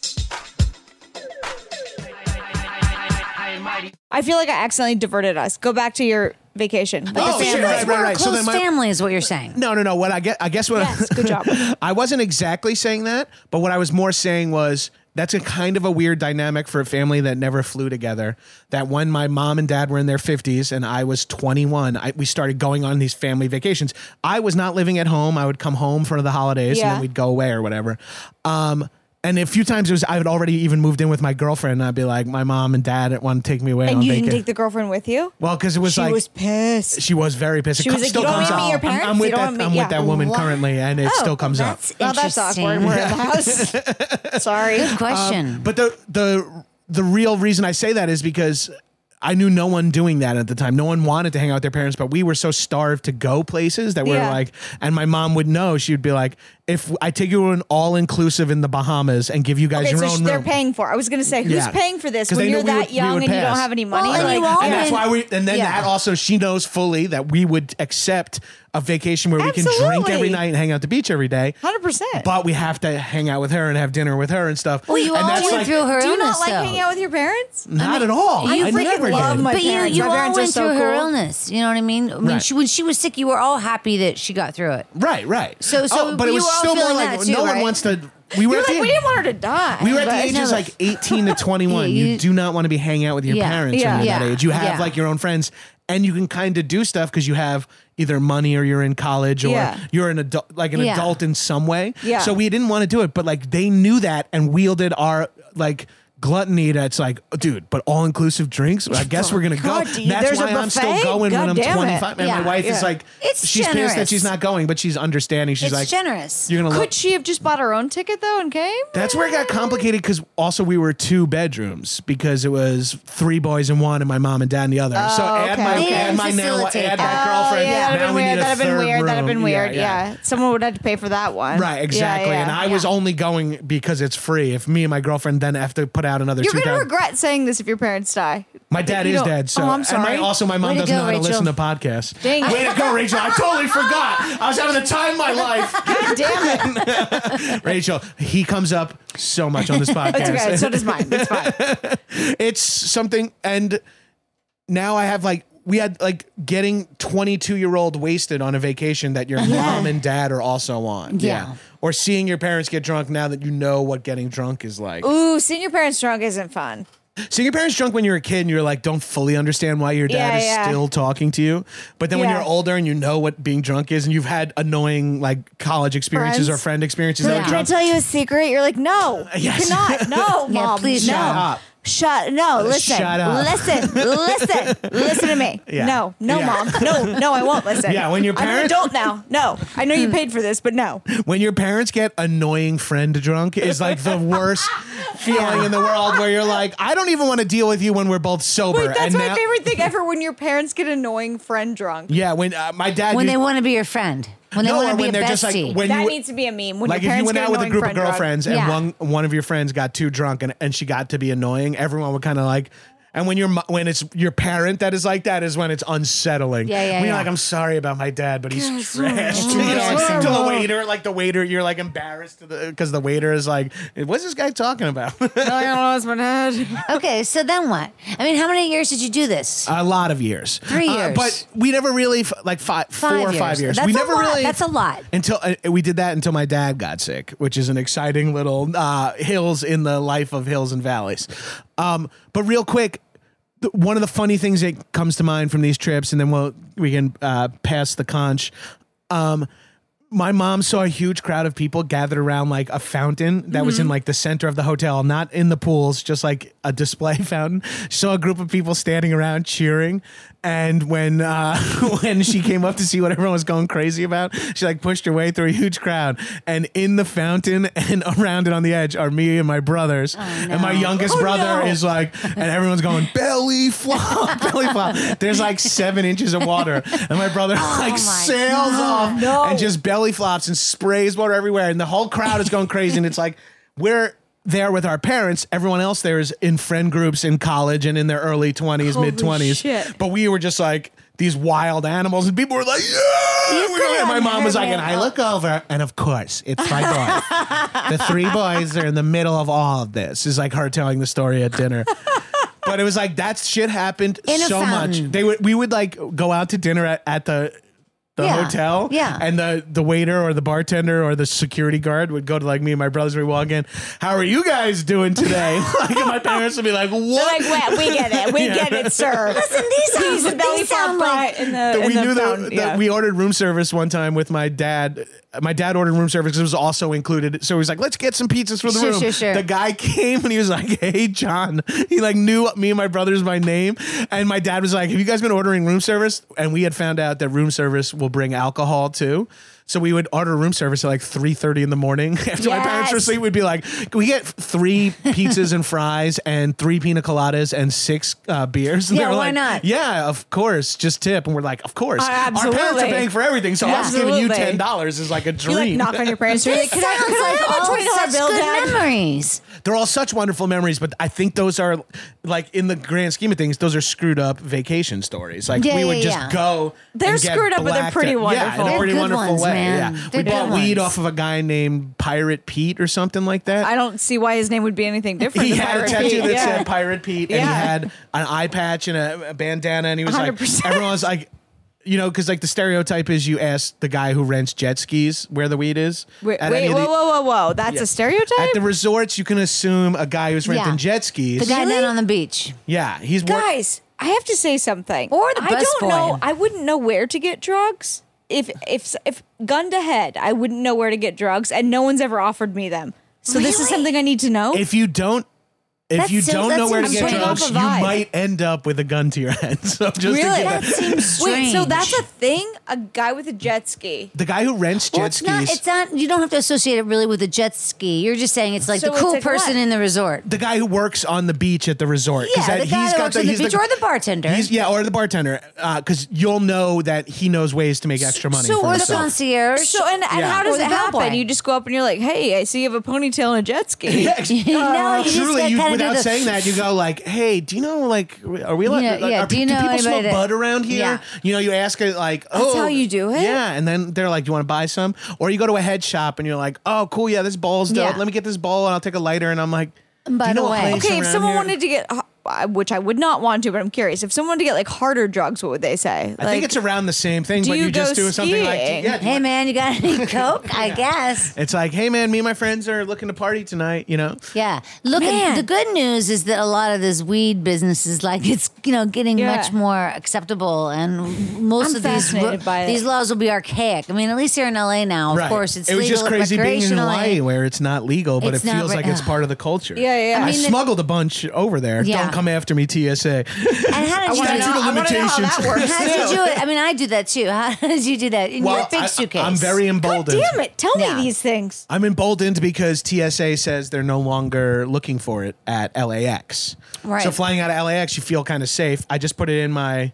I feel like I accidentally diverted us. Go back to your vacation. Like Oh, a shit, family. right, right, We're a right. So close then my- family is what you're saying. No, no, no. What I get, I guess what Yes, good job. I wasn't exactly saying that, but what I was more saying was that's a kind of a weird dynamic for a family that never flew together. That when my mom and dad were in their fifties and I was twenty-one, I, we started going on these family vacations. I was not living at home. I would come home for the holidays and Yeah. then we'd go away or whatever. Um, and a few times it was I had already even moved in with my girlfriend, and I'd be like, my mom and dad want to take me away And on you vacation. didn't take the girlfriend with you? Well, because it was She like was pissed. she was very pissed. She It was like, still "You don't comes want to meet up. your I'm- parents? I'm, with You don't that. want to I'm meet- with that yeah. woman Wow. currently, and it Oh, still comes up. That's Well, that's interesting. awkward. We're in the house. Sorry. Good question. But the the the real reason I say that is because I knew no one doing that at the time. No one wanted to hang out with their parents, but we were so starved to go places that we Yeah. were like, and my mom would know. She would be like, if I take you to an all inclusive in the Bahamas and give you guys Okay, your so own they're room. paying for it. I was going to say, who's Yeah. paying for this 'Cause when they you're knew we that would- we young would and you don't pass. have any money? Well, and Like, you all And that's went- why we, and then Yeah. that also, she knows fully that we would accept a vacation where we can drink Absolutely. every night and hang out at the beach every day. one hundred percent. But we have to hang out with her and have dinner with her and stuff. Well, you and all that's went like, through her Do you illness, not like though. hanging out with your parents? not at all. You I freaking never love did. my But you, parents. you My all parents are went so through her cool. illness. You know what I mean? I mean, Right. she, when she was sick, you were all happy that she got through it. Right, right. So- so oh, but it you was were all still more feeling like that too, no one right? wants to. We were You're at like, the, we didn't want her to die. we were at but- the ages like eighteen to twenty-one. Yeah, you, you- do not want to be hanging out with your Yeah. parents Yeah. when you're that Yeah. age. You have Yeah. like your own friends, and you can kind of do stuff because you have either money or you're in college or Yeah. you're an adult, like an Yeah. adult in some way. Yeah. So we didn't want to do it, but like they knew that and wielded our like. Gluttony that's like, dude, but all inclusive drinks. I guess we're gonna God, go. do you- That's there's a why I'm still buffet? going God when I'm damn it. twenty-five. And Yeah. my wife is Yeah. like, It's she's pissed that generous. she's not going, but she's understanding. She's It's like, generous. you're gonna look. Could she have just bought her own ticket though and came? That's where it got complicated because also we were two bedrooms because it was three boys in one and my mom and dad in the other. so add okay. my They add didn't my now facilitate add that. my Oh, girlfriend. yeah, that'd now have been we need weird. a That'd have been third weird. That'd have room. been weird. Yeah, Yeah, someone would have to pay for that one. Right, exactly. Yeah, and yeah, I was yeah. only going because it's free. If me and my girlfriend then have to put out another You're two gonna thousand. regret saying this if your parents die. My dad You is don't- dead. So oh, I'm And sorry. my, also, my mom Way to doesn't go, know how to Rachel. listen to podcasts. Dang it. Way to go, Rachel! I totally forgot. I was having the time of my life. God damn it. Rachel, he comes up so much on this podcast. It's okay. So does mine. It's fine. It's something, and now I have like we had like getting twenty-two year old wasted on a vacation that your mom and dad are also on. Yeah. Or seeing your parents get drunk now that you know what getting drunk is like. Ooh, seeing your parents drunk isn't fun. Seeing your parents drunk when you're a kid and you're like, don't fully understand why your dad Yeah, is yeah. still talking to you. But then when Yeah. you're older and you know what being drunk is and you've had annoying like college experiences Friends. or friend experiences They're that like, are can I drunk. tell you a secret? You're like, no, Yes. you cannot. No, Yeah, mom. please no. shut up. Shut. No, listen. shut up. Listen. Listen. Listen to me. Yeah. No, no, Yeah. mom. No, no, I won't listen. Yeah, when your I'm an parents- adult now. No, I know you paid for this, but no. When your parents get annoying friend drunk is like the worst feeling in the world where you're like, I don't even want to deal with you when we're both sober. Wait, that's and my now- favorite thing ever. When your parents get annoying friend drunk. Yeah, when uh, my dad When used- they want to be your friend. When they No, want or to be when a they're bestie. just like when That you needs to be a meme. When like your if you parents went get out with a annoying group of friend drunk. girlfriends and Yeah. one one of your friends got too drunk and, and she got to be annoying, everyone would kind of like. And when you're mo- when it's your parent that is like that is when it's unsettling. Yeah, yeah, When you're yeah. like, I'm sorry about my dad, but he's trash. It's You know, embarrassing. to the waiter, like the waiter, you're like embarrassed to the because the waiter is like, what's this guy talking about? I don't know, it's my dad. Okay, so then what? I mean, how many years did you do this? A lot of years. Three Uh, years. but we never really, f- like five, Five four or years. five years. That's we a never lot. really. That's a lot. Until uh, we did that until my dad got sick, which is an exciting little uh, hills in the life of hills and valleys. Um, but real quick, th- one of the funny things that comes to mind from these trips, and then we'll, we can uh, pass the conch. Um, my mom saw a huge crowd of people gathered around like a fountain that was in like the center of the hotel, not in the pools, just like a display fountain. She saw a group of people standing around cheering. And when uh, when she came up to see what everyone was going crazy about, she like pushed her way through a huge crowd. And in the fountain and around it on the edge are me and my brothers. And my youngest Oh, brother no. is like, and everyone's going belly flop, belly flop. There's like seven inches of water, and my brother like my sails off No. and just belly flops and sprays water everywhere, and the whole crowd is going crazy. And it's like we're there with our parents. Everyone else there is in friend groups in college and in their early twenties, Holy mid twenties. shit. But we were just like these wild animals, and people were like, "Yeah!" You We're could going- have my mom was like, had and I it. look over, and of course, it's my boys. The three boys are in the middle of all of this. Is like her telling the story at dinner. But it was like that shit happened In a so much. fountain. They would we would like go out to dinner at, at the the Yeah. hotel. Yeah. And the the waiter or the bartender or the security guard would go to like me and my brothers. We walk in. How are you guys doing today? Like and my parents would be like, They're what? like, well, we get it. We Yeah. get it, sir. Listen, these sound, He's a belly these sound flop like right in the, we in the knew fountain. that, yeah. that we ordered room service one time with my dad. My dad ordered room service because it was also included. So he was like, let's get some pizzas for the Sure, room. sure, sure. The guy came and he was like, hey, John. He like knew me and my brothers by name. And my dad was like, have you guys been ordering room service? And we had found out that room service will bring alcohol too. So we would order room service at like three thirty in the morning after my parents were Yes. asleep. We'd be like, "Can we get three pizzas and fries and three pina coladas and six uh, beers?" And Yeah, they were why like, not? "Yeah, of course, just tip." And we're like, "Of course, Uh, our parents are absolutely. paying for everything, so us giving you Absolutely. ten dollars is like a dream." You like knock on your parents' door. You're like, It can I, sounds can I like have a all twenty dollar such bill, good Dad? memories. They're all such wonderful memories, but I think those are like in the grand scheme of things, those are screwed up vacation stories. Like Yeah, we would yeah, just yeah. go. They're and get screwed up, but they're blacked pretty out. Yeah, wonderful. in a They're pretty good wonderful ones, way. man. Yeah, They're we bought good weed ones. off of a guy named Pirate Pete or something like that. I don't see why his name would be anything different. He than had a Pirate tattoo Pete. that Yeah. said Pirate Pete, and he Yeah. had an eye patch and a, a bandana, and he was one hundred percent. like, everyone was like, you know, because like the stereotype is you ask the guy who rents jet skis where the weed is. Wait, At wait any whoa, of the- whoa, whoa, whoa! That's Yeah. a stereotype. At the resorts, you can assume a guy who's renting Yeah. jet skis. The guy Really? down on the beach. yeah, he's wor- Guys, I have to say something. Or the I don't busboy. know. I wouldn't know where to get drugs. If if if gun to head, I wouldn't know where to get drugs, and no one's ever offered me them. So this is Really? something I need to know. If you don't, if That's you so- don't that's know where to get putting drugs, off a you vibe. might end up with a gun to your head. So just to Really? give That it- seems strange. Wait, so that's a thing? A guy with a jet ski. the guy who rents Well, jet it's skis. not. It's not. You don't have to associate it really with a jet ski. You're just saying it's like So the it's cool like person what? in the resort. the guy who works on the beach at the resort. 'Cause Yeah, the guy that works on the he's beach or the bartender. He's, yeah, or the bartender, because you'll know that he knows ways to make extra money So- for or the the himself. concierge. So and, and Yeah. how does Or the it happen? bellboy. You just go up and you're like, "Hey, I see you have a ponytail and a jet ski." no, you just Truly, got you, kinda do without the- saying that, you go like, "Hey, do you know like are we allowed? Yeah, like, yeah, are, do pe- you do know people smoke anybody that- bud around here?" Yeah. You know, you ask it like, "Oh, how you do it? Yeah, and then they're like, "Do you want to buy some?" Or you go to a head shop and you're like, "Oh, cool, yeah, this bowl's dope. Yeah. Let me get this bowl and I'll take a lighter." And I'm like, By "Do you the know a way- place Okay, if around someone here?" wanted to get, uh, which I would not want to, but I'm curious, if someone wanted to get like harder drugs, what would they say? I like, think it's around the same thing, do but you you just go do something like, skiing? yeah, do you Hey man, you got any coke? I guess. It's like, hey man, me and my friends are looking to party tonight, you know? Yeah. Look, Man. the good news is that a lot of this weed business is like it's you know getting Yeah. much more acceptable, and most I'm of these fascinated by it. these laws will be archaic. I mean, at least here in L A now, of course, it's it was legal just crazy being in recreationally. Hawaii where it's not legal, but It's it not feels re- like it's ugh. part of the culture. Yeah, yeah. I, I mean, smuggled a bunch over there. Yeah. Don't come after me, T S A. And how did you wanna do know- it? I wanna know how that works. How did you do it? I mean, I do that too. How did you do that in your big I, suitcase? I'm very God emboldened. damn it! Tell Yeah. me these things. I'm emboldened because T S A says they're no longer looking for it at L A X. Right. So flying out of L A X, you feel kind of safe. I just put it in my.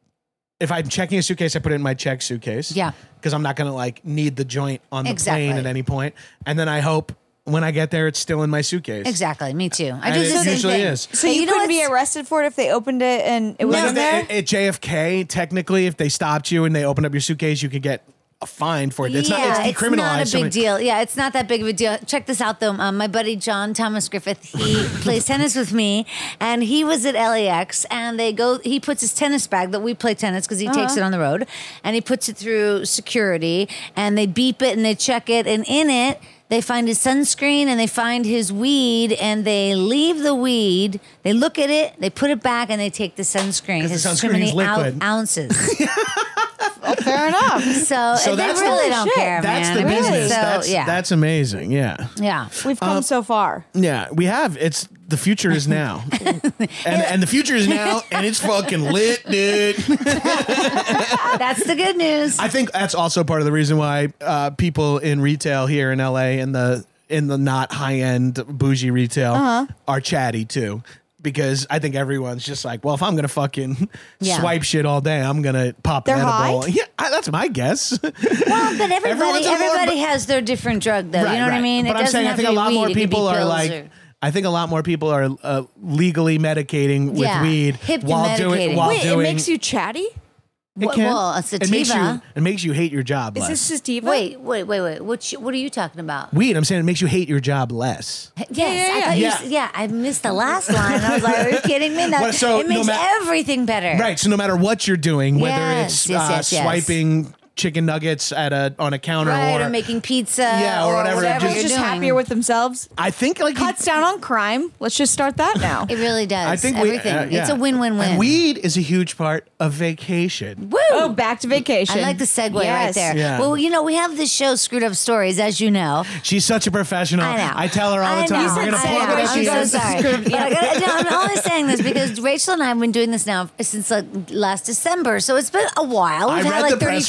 If I'm checking a suitcase, I put it in my check suitcase. Yeah. Because I'm not going to like need the joint on the Exactly. plane at any point. And then I hope when I get there, it's still in my suitcase. Exactly. Me too. I And do it the same usually thing. is. So But you, know couldn't be what's- arrested for it if they opened it and it was Like in if there. they, at J F K, technically, if they stopped you and they opened up your suitcase, you could get a fine for it. It's yeah, not. It's decriminalized. not a so big it- deal. Yeah, it's not that big of a deal. Check this out, though. Um, my buddy John Thomas Griffith, he plays tennis with me, and he was at L A X, and they go. He puts his tennis bag that we play tennis because he takes it on the road, and he puts it through security, and they beep it and they check it, and in it. They find his sunscreen and they find his weed and they leave the weed. They look at it, they put it back, and they take the sunscreen. 'Cause the His sunscreen's so many liquid. ou- ounces. Fair enough. So, So they that's really the- don't shit. care, That's man. the I mean, business. So, that's yeah. that's amazing. Yeah. yeah. We've come so far. Yeah, we have. It's the future is now, and and the future is now, and it's fucking lit, dude. That's the good news. I think that's also part of the reason why uh, people in retail here in L A in the in the not high end bougie retail Uh-huh. are chatty too. Because I think everyone's just like, well, if I'm gonna fucking Yeah. swipe shit all day, I'm gonna pop an They're edible. high? Yeah, I, that's my guess. Well, but everybody, Everyone's on board, everybody but- has their different drug, though. Right, you know what I right. mean? But it I'm doesn't saying I have think to a be lot weed. more It could be people are pills like. or- I think a lot more people are uh, legally medicating with Yeah, weed hip to while doing medicating. while Wait, doing. it makes you chatty? It Well, can. well, a It makes you. sativa. It makes you hate your job Is less. this sativa? Wait, wait, wait, wait. What, you, what are you talking about? Weed. I'm saying it makes you hate your job less. Yes, yeah, I yeah. thought you Yeah. s- yeah, I missed the last line. I was like, are you kidding me? No, Well, so it makes no ma- everything better. Right. So no matter what you're doing, whether Yes, it's yes, uh, yes, yes. swiping chicken nuggets at a on a counter Right, or, or making pizza. Yeah, or whatever, Whatever, just- just, you're doing. happier with themselves. I think like you- Cuts down on crime. Let's just start that now. It really does. I think we- everything. uh, yeah. It's a win-win-win. And weed is a huge part of vacation. Woo! Oh, back to vacation. I like the segue right Yes. there. Yeah. Well, you know, we have this show, Screwed Up Stories, as you know. She's such a professional. I know. I tell her all the I time. know. We're gonna I plug know. what I'm she so does. sorry. But I gotta- no, I'm only saying this because Rachel and I have been doing this now since like last December, so it's been a while. I We've had read like the press thirty-five release.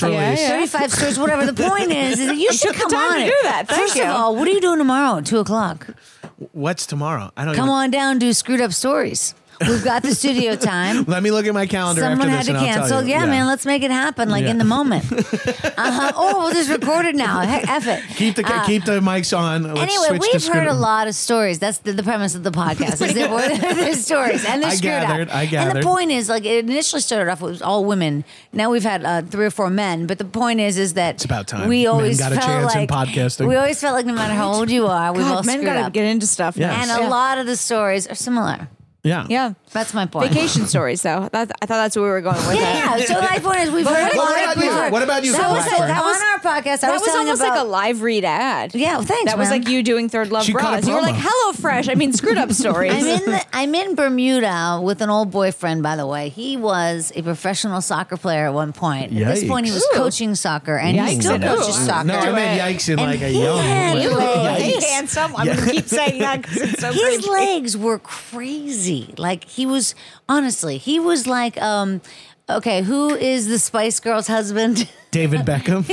yeah. thirty-five stories, whatever. The point is, is that you should took the come time on to it. do that. Thank First you. of all, what are you doing tomorrow at two o'clock? What's tomorrow? I don't Come even, on down, do screwed up stories. We've got the studio time. Let me look at my calendar Someone after had this to and I'll cancel. tell you. Yeah, man, let's make it happen like Yeah. in the moment. uh-huh. Oh, we'll just record it now. Heck, F it. Keep the Uh, keep the mics on. Let's Anyway, switch to we've screwed heard a up. lot of stories. That's the, the premise of the podcast. Is that we're- there's stories and they're I screwed gathered, up. I And gathered. the point is, like, it initially started off with all women. Now we've had uh, three or four men. But the point is, is that It's about time. we Men always got a felt chance in like podcasting. we always felt like no matter how old you are, we've all God, men screwed gotta up. get into stuff now. Yes. And a lot of the stories are similar. Yeah. Yeah. That's my point. Vacation stories, though. That, I thought that's where we were going with Yeah, it. yeah. So my point is, we've heard a what lot about of you? we've heard- What about you, That was, Blackburn? that was on our podcast. I That was, was telling almost about, like a live read ad. Yeah, well, thanks, That was man. like you doing Third Love She cut a Bras. You were promo. like, "Hello, Fresh." I mean, screwed up stories. I'm in the, I'm in Bermuda with an old boyfriend, by the way. He was a professional soccer player at one point. At this point, he was Yikes. coaching soccer, and he Yikes. still Ooh. coaches soccer. No, I meant yikes in And like a he young. had like, legs. Hey, yikes. handsome. I'm gonna keep saying that because it's so His crazy. legs were crazy. Like he was, honestly, he was like, um, okay, who is the Spice Girls' husband? David Beckham.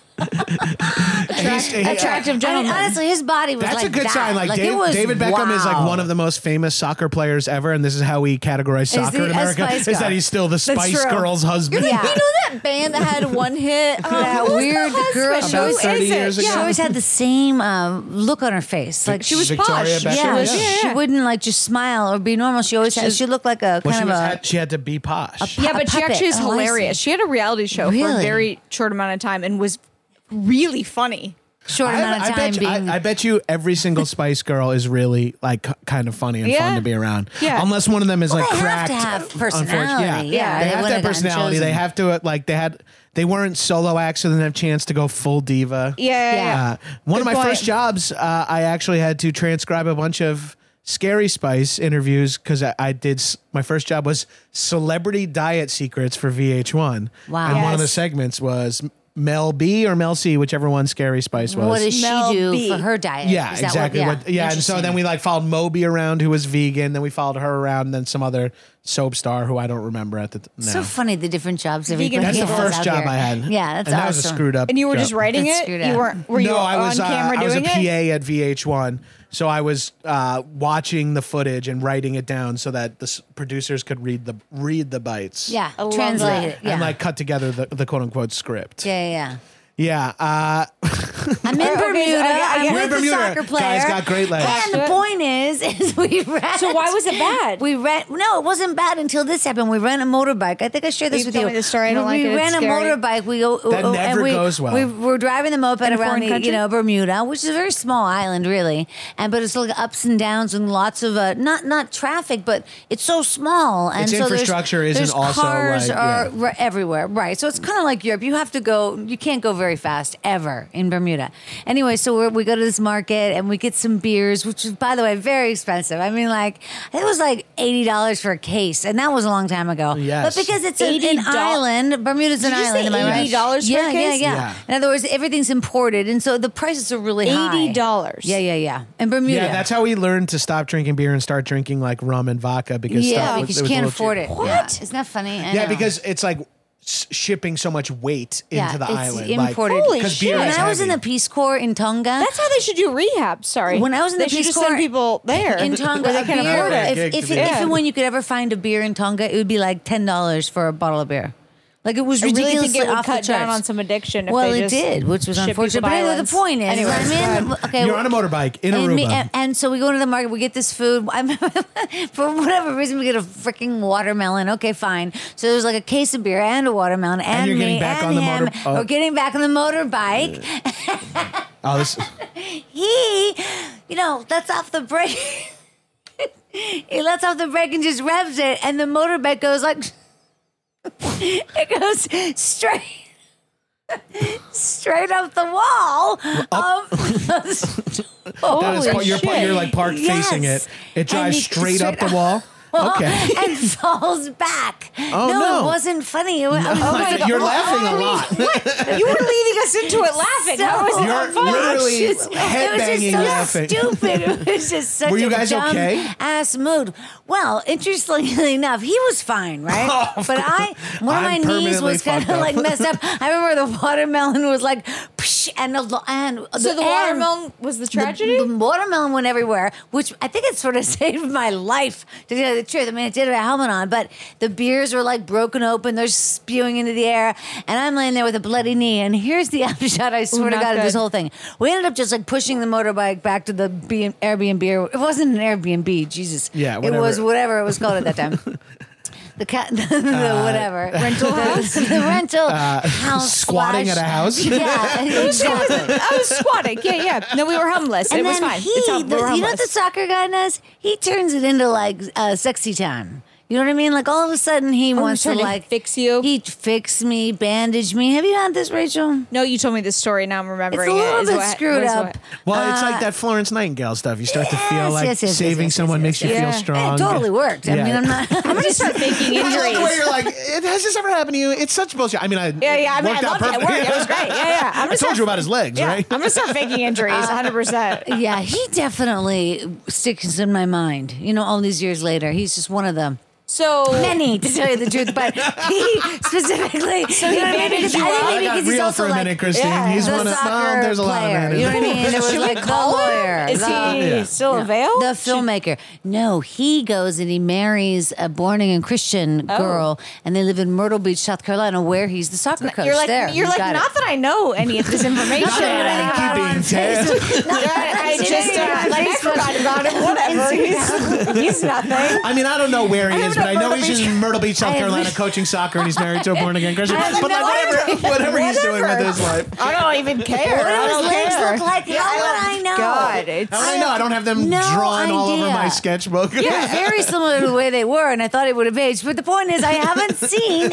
He's- he- Attractive I mean, gentleman. honestly, his body was That's like a good that. sign. Like, it Dave, was, David Beckham is like wow. one of the most famous soccer players ever, and this is how we categorize soccer he in a America: Spice is Girl? that he's still the Spice true. Girl's husband. Yeah. You know that band that had one hit? Um, That who was weird the girl. husband? She About always, thirty is it? years ago. she Yeah. always had the same uh, look on her face. Like she was Victoria posh. Beckham. Yeah, Yeah, she, yeah, she yeah. wouldn't like just smile or be normal. She always had, she looked like a Well, kind she, of was, a. had, she had to be posh. Yeah, but she puppet. actually is Oh, I see. hilarious. She had a reality show for a Really? very short amount of time and was really funny. short I, amount of I time bet you, being. I, I bet you every single Spice Girl is really like k- kind of funny and Yeah. fun to be around. Yeah. Unless one of them is Well, like they have cracked. to have unfortunately. personality. Yeah, they, they have to wouldn't have have gotten personality. They chosen. have to uh, like they had. They weren't solo acts, so they didn't have a chance to go full diva. Yeah, yeah, Yeah. yeah. Uh, one of Good my point. first jobs, uh, I actually had to transcribe a bunch of Scary Spice interviews because I, I did. s- My first job was Celebrity Diet Secrets for V H one. Wow. And one of the Yes. segments was Mel B or Mel C, whichever one Scary Spice was. what does she Mel do B. for her diet? Yeah, Is that exactly. What, What, yeah, and so Interesting. then we like followed Moby around, who was vegan. Then we followed her around, and then some other soap star who I don't remember at the t- now. So funny the different jobs everybody Vegan That's the people. first has out job here. I had. Yeah, that's and that awesome. was a screwed up. And you were job. just writing That's it? screwed You up. weren't were you no, on I was uh, camera I was a doing P it? A at V H one, so I was uh, watching the footage and writing it down so that the s- producers could read the read the bites. Yeah, love translate that. it. Yeah. And like cut together the, the quote unquote script. yeah, yeah, Yeah. Uh, yeah. I'm in Okay, so Bermuda. I- I I'm get- We're in with the Bermuda. soccer player. Guys got great legs. And the point is, is we rent. So why was it bad? We rent. No, it wasn't bad until this happened. We rent a motorbike. I think I shared this You with told you. me the story. I don't we like it. rent It's a scary. motorbike. We go. That oh, never and we, goes well. We, we're driving the moped In a around foreign the, country? you know, Bermuda, which is a very small island, really, and but it's like ups and downs and lots of uh, not not traffic, but it's so small and Its so there's- infrastructure isn't there's also, cars like, are yeah. r- everywhere, right? So it's kind of like Europe. You have to go. You can't go very fast ever in Bermuda. Anyway, so we're, we go to this market and we get some beers, which is, by the way, very expensive. I mean, like it was like eighty dollars for a case, and that was a long time ago. Yes. But because it's an, eighty an dollars island, Bermuda's an Did you say island. am I right? eighty dollars for a yeah, case? Yeah, yeah, Yeah. In other words, everything's imported, and so the prices are really high. eighty dollars. Yeah, yeah, yeah. In Bermuda. Yeah, that's how we learned to stop drinking beer and start drinking like rum and vodka because Yeah, stuff was- because it you was a can't little afford cheap. it. What? Isn't that funny? I Yeah, know. because it's like s- shipping so much weight Yeah, into the it's island. imported. Like, Holy 'cause shit. beer when is I was in heavy. the Peace Corps in Tonga, That's how they should do rehab. Sorry. When I was in they the should Peace just Corps send people there in Tonga, where they a can beer, afford it. Gig if, if, to it, be if there. and when you could ever find a beer in Tonga, it would be like ten dollars for a bottle of beer. Like it was I really ridiculously think it would off cut the down charts. on some addiction. If Well, they it just did, which was ship unfortunate. people But to anyway, the islands. point is, Anyways, I'm go in. ahead. Okay, You're on a motorbike in and, Aruba. me- and, and so we go to the market. We get this food. I'm, for whatever reason, we get a freaking watermelon. Okay, fine. So there's like a case of beer and a watermelon and, you're me getting back and on the him. motor- oh. We're getting back on the motorbike. oh, this, He, you know, lets off the brake. He lets off the brake and just revs it, and the motorbike goes like it goes straight. Straight up the wall of the that is, Holy you're, shit. you're like parked Yes. facing it. It drives And you- straight up straight the wall. Okay. and falls back. Oh, no, no. it wasn't funny. It was, No, I was like, you're oh, laughing a oh, lot. You were leading us into it laughing. How was So that You're funny? literally It was just- headbanging it was laughing. just so stupid. It was just such Were you a guys dumb okay? ass mood. Well, interestingly enough, he was fine, right? Oh, of but I, one of I'm my knees permanently was kind fucked of up. like messed up. I remember the watermelon was like, psh, and the and So the and watermelon was the tragedy? The, the watermelon went everywhere, which I think it sort of saved my life. To tell you the truth, I mean, I did have a helmet on, but the beers were like broken open. They're spewing into the air, and I'm laying there with a bloody knee. And here's the upshot. I swear Ooh, to not God, of this good. whole thing. We ended up just like pushing the motorbike back to the B- Airbnb. It wasn't an Airbnb, Jesus. Yeah, it whatever. was whatever it was called at that time. The cat, the, the whatever rental house, the, the rental house, Uh, squatting slash- at a house? Yeah, exactly. I was squatting. Yeah, yeah. No, we were homeless. And it was then fine. he, It's all, the- we were you know what homeless. the soccer guy does? He turns it into like uh, sexy time. You know what I mean? Like all of a sudden he wants to trying to like fix you? He fix me, bandage me. Have you had this, Rachel? No, you told me this story. Now I'm remembering It's a it. little Is bit what- screwed was up. what- Well, it's Uh, like that Florence Nightingale stuff. You start to feel yes, like yes, yes, saving yes, yes, someone yes, makes you yes. feel Yeah. strong. It totally worked. I Yeah. mean, I'm not. I'm gonna start faking I love the way injuries. you're like, it, has this ever happened to you? It's such bullshit. I mean, I Yeah, yeah. I mean, worked I out loved it. It perfect. worked. It was great. Yeah, yeah. I'm I gonna told start, you about his legs, yeah, right? I'm gonna start faking injuries. one hundred percent. Yeah, he definitely sticks in my mind. You know, all these years later, he's just one of them. So Many, to tell you the truth, but he specifically. So he bandaged you I think up? maybe I got because he's real also for a like minute, Christine. yeah, He's the one of soccer well, there's a lot of player. men. You know what I mean? There was Should we like the call him? lawyer, Is the, he Yeah. still Yeah. available? The filmmaker. No, he goes and he marries a born again Christian Oh. girl, and they live in Myrtle Beach, South Carolina, where he's the soccer coach. You're like, there. you're You like, got it. not that I know any of this information. Not that I Uh, keep being tagged. I just, uh, like, I forgot about him. Whatever. He's, he's nothing. I mean, I don't know where he I is, live but I in know Myrtle he's Beach. in Myrtle Beach, South I have- Carolina, coaching soccer, and he's married to a born again Christian. I have But like, no whatever, idea. whatever he's doing with Whatever. his life. I don't even care. What do I his don't legs care. look like? How would I know? God, it's How would I know? I don't have them No drawn all over idea. my sketchbook. Yeah, very similar to the way they were, and I thought it would have aged. But the point is, I haven't seen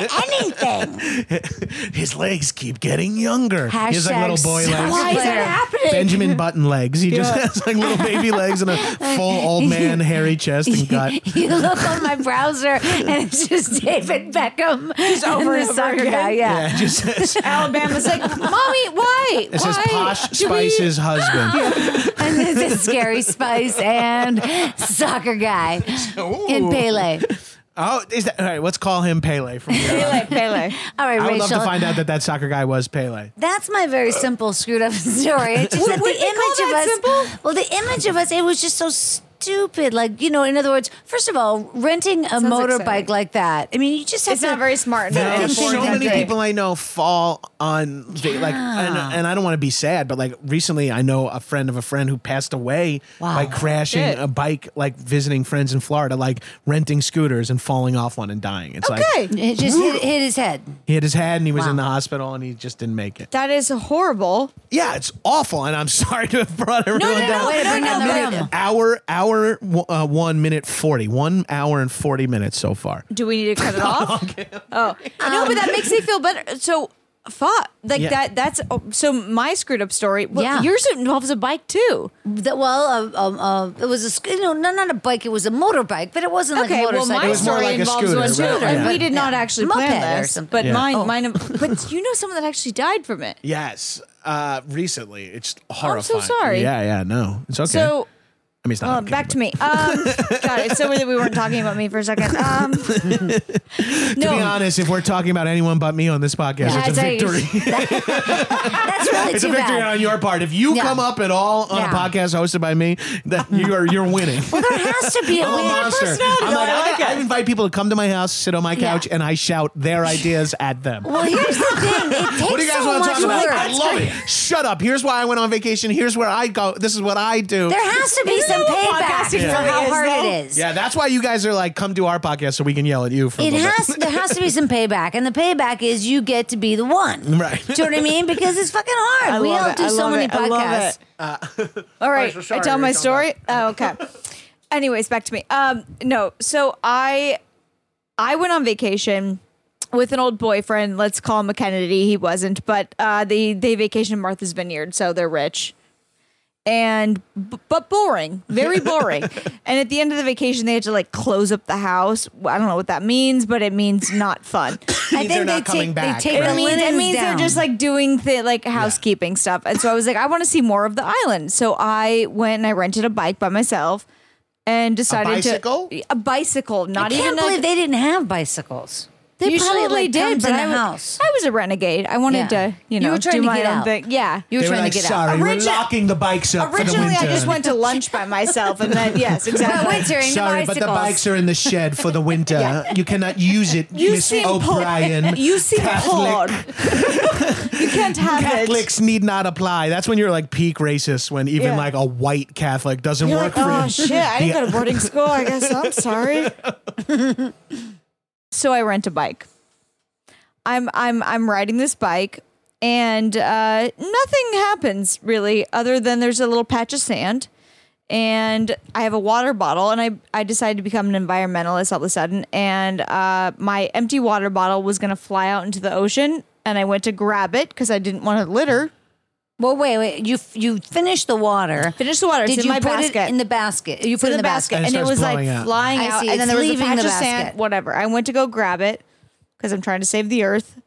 anything. His legs keep getting younger. He has like Hashtag little boy soccer legs. Why is player. that happening? Benjamin Button legs. He just has like little baby legs and a full old man hairy chest and gut. You look on my browser, and it's just David Beckham, just over the and over soccer again. guy. Yeah. Yeah, it just says, Alabama's like, mommy, why? it says why? Posh Do we-" Spice's husband. And there's a Scary Spice and soccer guy in Ooh. Pele. Oh, is that all right? Let's call him Pele from here. on. Pele, Pele. All right, I would Rachel. love to find out that that soccer guy was Pele. That's my very simple screwed up story. It's just that the Would we call image of that us. simple? Well, the image of us, it was just so stupid. Like, you know, in other words, first of all, renting a Sounds motorbike exciting. like that. I mean, you just have It's to. not very smart. No, in a Fifty so foreign many country. people I know fall on they, like, and, and I don't want to be sad, but like recently I know a friend of a friend who passed away Wow. by crashing Shit. a bike, like visiting friends in Florida, like renting scooters and falling off one and dying. It's Okay. like It just hit, hit his head. he hit his head and he was Wow. in the hospital and he just didn't make it. That is horrible. Yeah, it's awful, and I'm sorry to have brought everyone no, down. no, Way to no, bring no, down the no. room. Hour, hour, uh, one minute forty. One hour and forty minutes so far. Do we need to cut it off? Oh, no, but that makes me feel better. So, fuck, like Yeah. that. That's oh, so my screwed up story. Well, Yeah. yours involves a bike too. The, well, uh, um, uh, it was a sc- you know, no, not a bike. It was a motorbike, but it wasn't like Okay, a well, motorcycle. my It was more story like a involves scooter, one too, right? and Yeah. we did not Yeah. actually Moped plan or this. something. But Yeah. mine, Oh. mine. But you know someone that actually died from it. Yes, uh, recently. It's horrifying. sorry. Yeah, yeah, no, it's okay. So. I mean, it's not Uh, okay, back but- to me. Um, God, it's so weird that we weren't talking about me for a second. Um, To be honest, if we're talking about anyone but me on this podcast, Yeah, it's a I'd say- victory. That's really It's too a victory bad. on your part. If you Yeah. come up at all on Yeah. a podcast hosted by me, that you are you're winning. Well, there has to be a I'm a way. monster. personality. I'm like, I I, like it. I invite people to come to my house, sit on my couch, Yeah. and I shout their ideas at them. Well, here's the thing. It takes What do you guys so want to much talk about? work. I love it. Shut up. Here's why I went on vacation. Here's where I go. This is what I do. There has to be Isn't some that what payback podcasting for really how is, hard though? it is. Yeah, that's why you guys are like, come do our podcast so we can yell at you for a It little has. bit. There has to be some payback, and the payback is you get to be the one. Right. Do you know what I mean? Because it's fucking hard. I we love all it. do I so love many it. I love podcasts. it. All right, so sorry, I tell my Rachel, story. Oh, okay. Anyways, back to me. Um, no, so I, I went on vacation with an old boyfriend. Let's call him a Kennedy. He wasn't, but uh, they they vacation in Martha's Vineyard, so they're rich. and b- but boring, very boring. And at the end of the vacation, they had to like close up the house. I don't know what that means, but it means not fun. I they're think not they coming take back. they take It the means, it linens means they're down. just like doing the like housekeeping stuff. And so I was like, I want to see more of the island. So I went and I rented a bike by myself and decided bicycle? to a bicycle, not I can't even believe a, they didn't have bicycles. They you probably totally like did, comes but in I the was, house. I was a renegade. I wanted Yeah. to, you You know, were trying do to my get own out. thing. Yeah. You were They were trying like, to get sorry, out. we're Origi- locking the bikes up for the Originally, winter. I just went to lunch by myself, and then yes, exactly. winter in the Sorry, but the bicycles. bikes are in the shed for the winter. Yeah. You cannot use it, You Miss seem poor. O'Brien. You seem poor. Catholic. You can't have Catholics need not apply. That's when you're like peak racist, when even Yeah. like a white Catholic doesn't it. You're work like, for oh you. shit, I didn't go to boarding school. I guess I'm sorry. So I rent a bike. I'm I'm I'm riding this bike, and uh, nothing happens really, other than there's a little patch of sand, and I have a water bottle, and I I decided to become an environmentalist all of a sudden, and uh, my empty water bottle was gonna fly out into the ocean, and I went to grab it because I didn't want to litter. Well, wait, wait. You you finished the water. Finish the water. It's Did in you my put basket. it in the basket? You It's put in it the basket, And it and it starts was like blowing out. flying I out, see, and then it's there was a leaving patch the of sand. basket. Whatever. I went to go grab it because I'm trying to save the earth.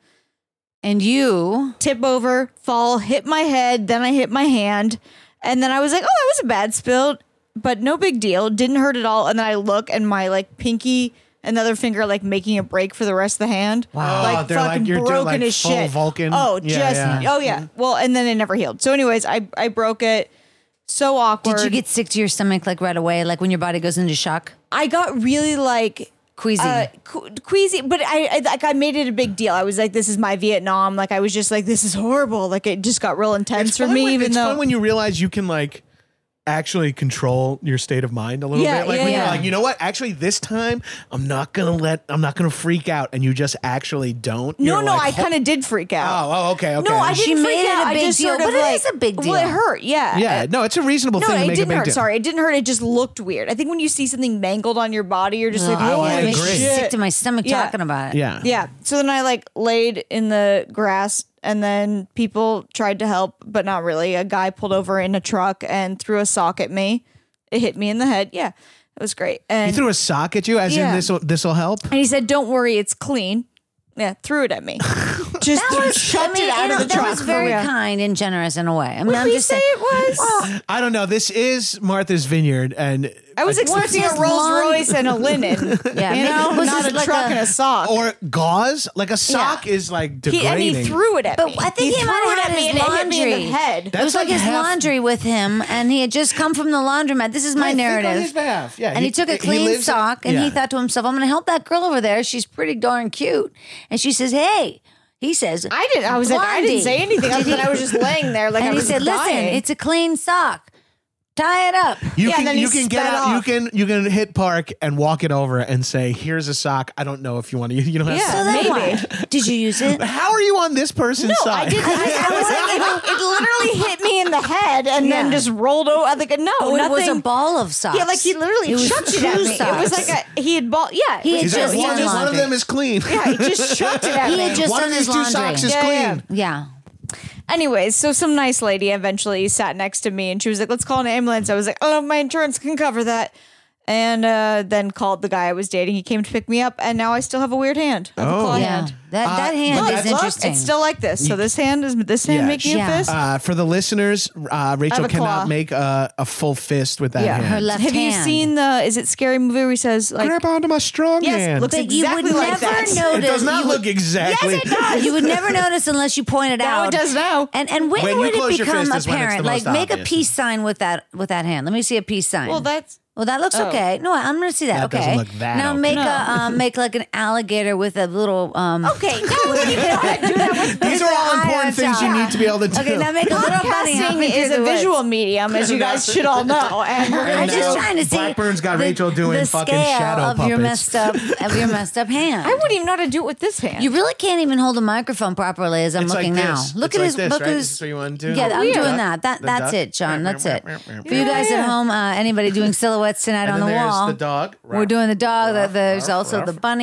And you Tip over, fall, hit my head, then I hit my hand, and then I was like, "Oh, that was a bad spill, but no big deal. Didn't hurt at all." And then I look, and my like pinky, another finger, like making a break for the rest of the hand. Wow. like Oh, they're like- fucking you're doing, broken like, as full shit. Vulcan. Oh, Yeah, just yeah. oh yeah. Well, and then it never healed. So, anyways, I I broke it. So awkward. did you get sick to your stomach like right away, like when your body goes into shock? I got really like Queasy. uh, que- queasy, but I, I like I made it a big deal. I was like, "This is my Vietnam." Like I was just like, "This is horrible." Like it just got real intense for fun me. when, even it's though fun when you realize you can like actually control your state of mind a little Yeah, bit. Like yeah, when yeah. you're like, you know what? Actually, this time I'm not gonna let. I'm not gonna freak out, and you just actually don't. no, You're no, like, I kind of did freak out. Oh, oh, okay, okay. No, I She didn't made freak it out. a I big just deal, sort of but it like, is a big Well, it deal. hurt. Yeah. Yeah, no, it's a reasonable No, thing to it make a didn't big hurt. deal. Sorry, it didn't hurt. It just looked weird. I think when you see something mangled on your body, you're just like, Oh, "Oh, I it makes me agree. sick to my stomach Yeah. talking about it. Yeah, Yeah. So then I like laid in the grass, and then people tried to help, but not really. A guy pulled over in a truck and threw a sock at me. It hit me in the head. Yeah. It was great. And He threw a sock at you, as Yeah. in this. This will help. And he said, "Don't worry, it's clean." Yeah, threw it at me. Just That was, chucked I mean, it out you know, of the that truck. was very Yeah. kind and generous in a way. I mean, Would I'm we just say saying. it was? I don't know. This is Martha's Vineyard, and I was expecting a his Rolls lawn- Royce and a linen. Yeah, you maybe know, it was not just a like truck a- and a sock. or gauze. Like a sock is like he, degrading. and he threw it at But me. I think he, threw might it have at had me his and it hit me in laundry. the head. It was That's like, like his half- laundry with him, and he had just come from the laundromat. This is my I think on narrative. his behalf. Yeah, And he, took a he clean lives- sock, and he yeah. thought to himself, "I'm going to help that girl over there. She's pretty darn cute." And she says, "Hey." He says, I didn't. I was like, I didn't "Blondie." say anything. Other than I was just laying there like And I he was said, dying. "Listen, it's a clean sock. Tie it up." You Yeah, can then he you can get sped out. You off. can you can hit park and walk it over and say, "Here's a sock. I don't know if you want to. You don't have Yeah. to." So then Maybe. what? Did you use it? How are you on this person's No, side? I didn't. I, I was like, it, it literally hit me in the head and then Yeah. just rolled over. I was like, no, Oh, it was nothing. a ball of socks. Yeah, like he literally It was chucked it at two me. It was socks. like a he had ball. Yeah, He had He's just like, one, done one of laundry. them is clean. yeah, he just chucked it at He me. had just one done of his these two laundry. socks is Yeah, yeah. clean. Yeah. Anyways, so some nice lady eventually sat next to me and she was like, "Let's call an ambulance." I was like, "Oh, my insurance can cover that." And uh, then called the guy I was dating. He came to pick me up, and now I still have a weird hand. I have a Oh. claw Yeah. hand. That that Uh, hand look, is look, interesting. It's still like this. So this hand is this hand Yeah, making yeah. a fist. Uh, for the listeners, uh, Rachel a claw. cannot make a, a full fist with that Yeah. hand. Her left Have you hand. seen the? Is it Scary Movie where he says like? Grab onto my strong Yes, hand. looks But you exactly would like never that. notice. it does not you look would, exactly. Yes, it does. You would never notice unless you point it Now out. it does now. And and when, When you would close it your become fist is when it's apparent? the Like most make a obvious. peace sign with that with that hand. Let me see a peace sign. Well, that's Well, that looks Oh. okay. No, I'm going to see that. That okay. doesn't look that now okay. make No. a um, make like an alligator with a little. Um, okay. No, you don't do that with These are all I important don't things you know. need to be able to do. Okay, now make a little bunny hopping Podcasting through is the a woods. visual medium, as you guys should all know. And we're I'm gonna And just now trying to see. Blackburn's got the, Rachel doing the fucking scale shadow of your puppets. messed up of your messed up hand. I wouldn't even know how to do it with this hand. You really can't even hold a microphone properly as I'm It's like looking now. this. Look It's at like his this, look right? at Is his this what you wanna do? Yeah, Oh, I'm weird. doing that. That The that's duck? it, John. That's it. For you Yeah, guys yeah. at home, uh, anybody doing silhouettes tonight And on then the there's wall. the dog. We're doing the dog. Ruff, There's ruff, also ruff. the bunny.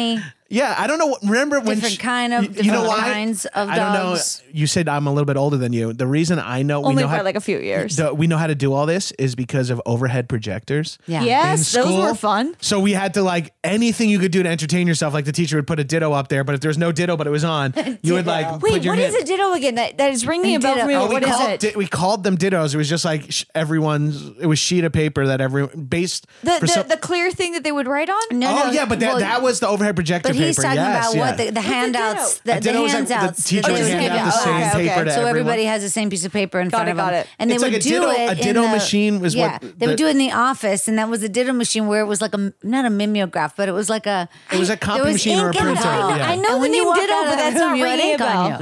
Yeah, I don't know. Remember when Different she- kind of- you, you different know why? kinds of I don't know. dogs. You said I'm a little bit older than you. The reason I know we Only know by how, like a few years. the- we know how to do all this is because of overhead projectors. Yeah. Yes, in those school. were fun. So we had to like anything you could do to entertain yourself. Like the teacher would put a ditto up there, but if there's no ditto, but it was on, you would like Wait, put your what hand. is a ditto again? That that is ringing a bell for me. Ditto. but Oh, we What is called it? di- we called them dittos. It was just like sh- everyone's. It was sheet of paper that every based. the for the, some- the clear thing that they would write on? No, oh no, yeah, but that, well, that was the overhead projector But paper. he's talking yes, about yeah. what the, the handouts, A the, the ditto was like the handouts. teacher that would they hand give out you. the same Okay, paper okay. to So everyone. everybody has the same piece of paper in Got front it, of got them. it. And they It's would like a do ditto- it a in ditto the- machine was yeah, what they the- would do it in the office, and that was a ditto machine where it was like a not a mimeograph, but it was like a It was a copy there was machine or a ink in it. printer, I know, yeah. I know And the when you name walk ditto, out of but the that's room, not you had ringing ink a on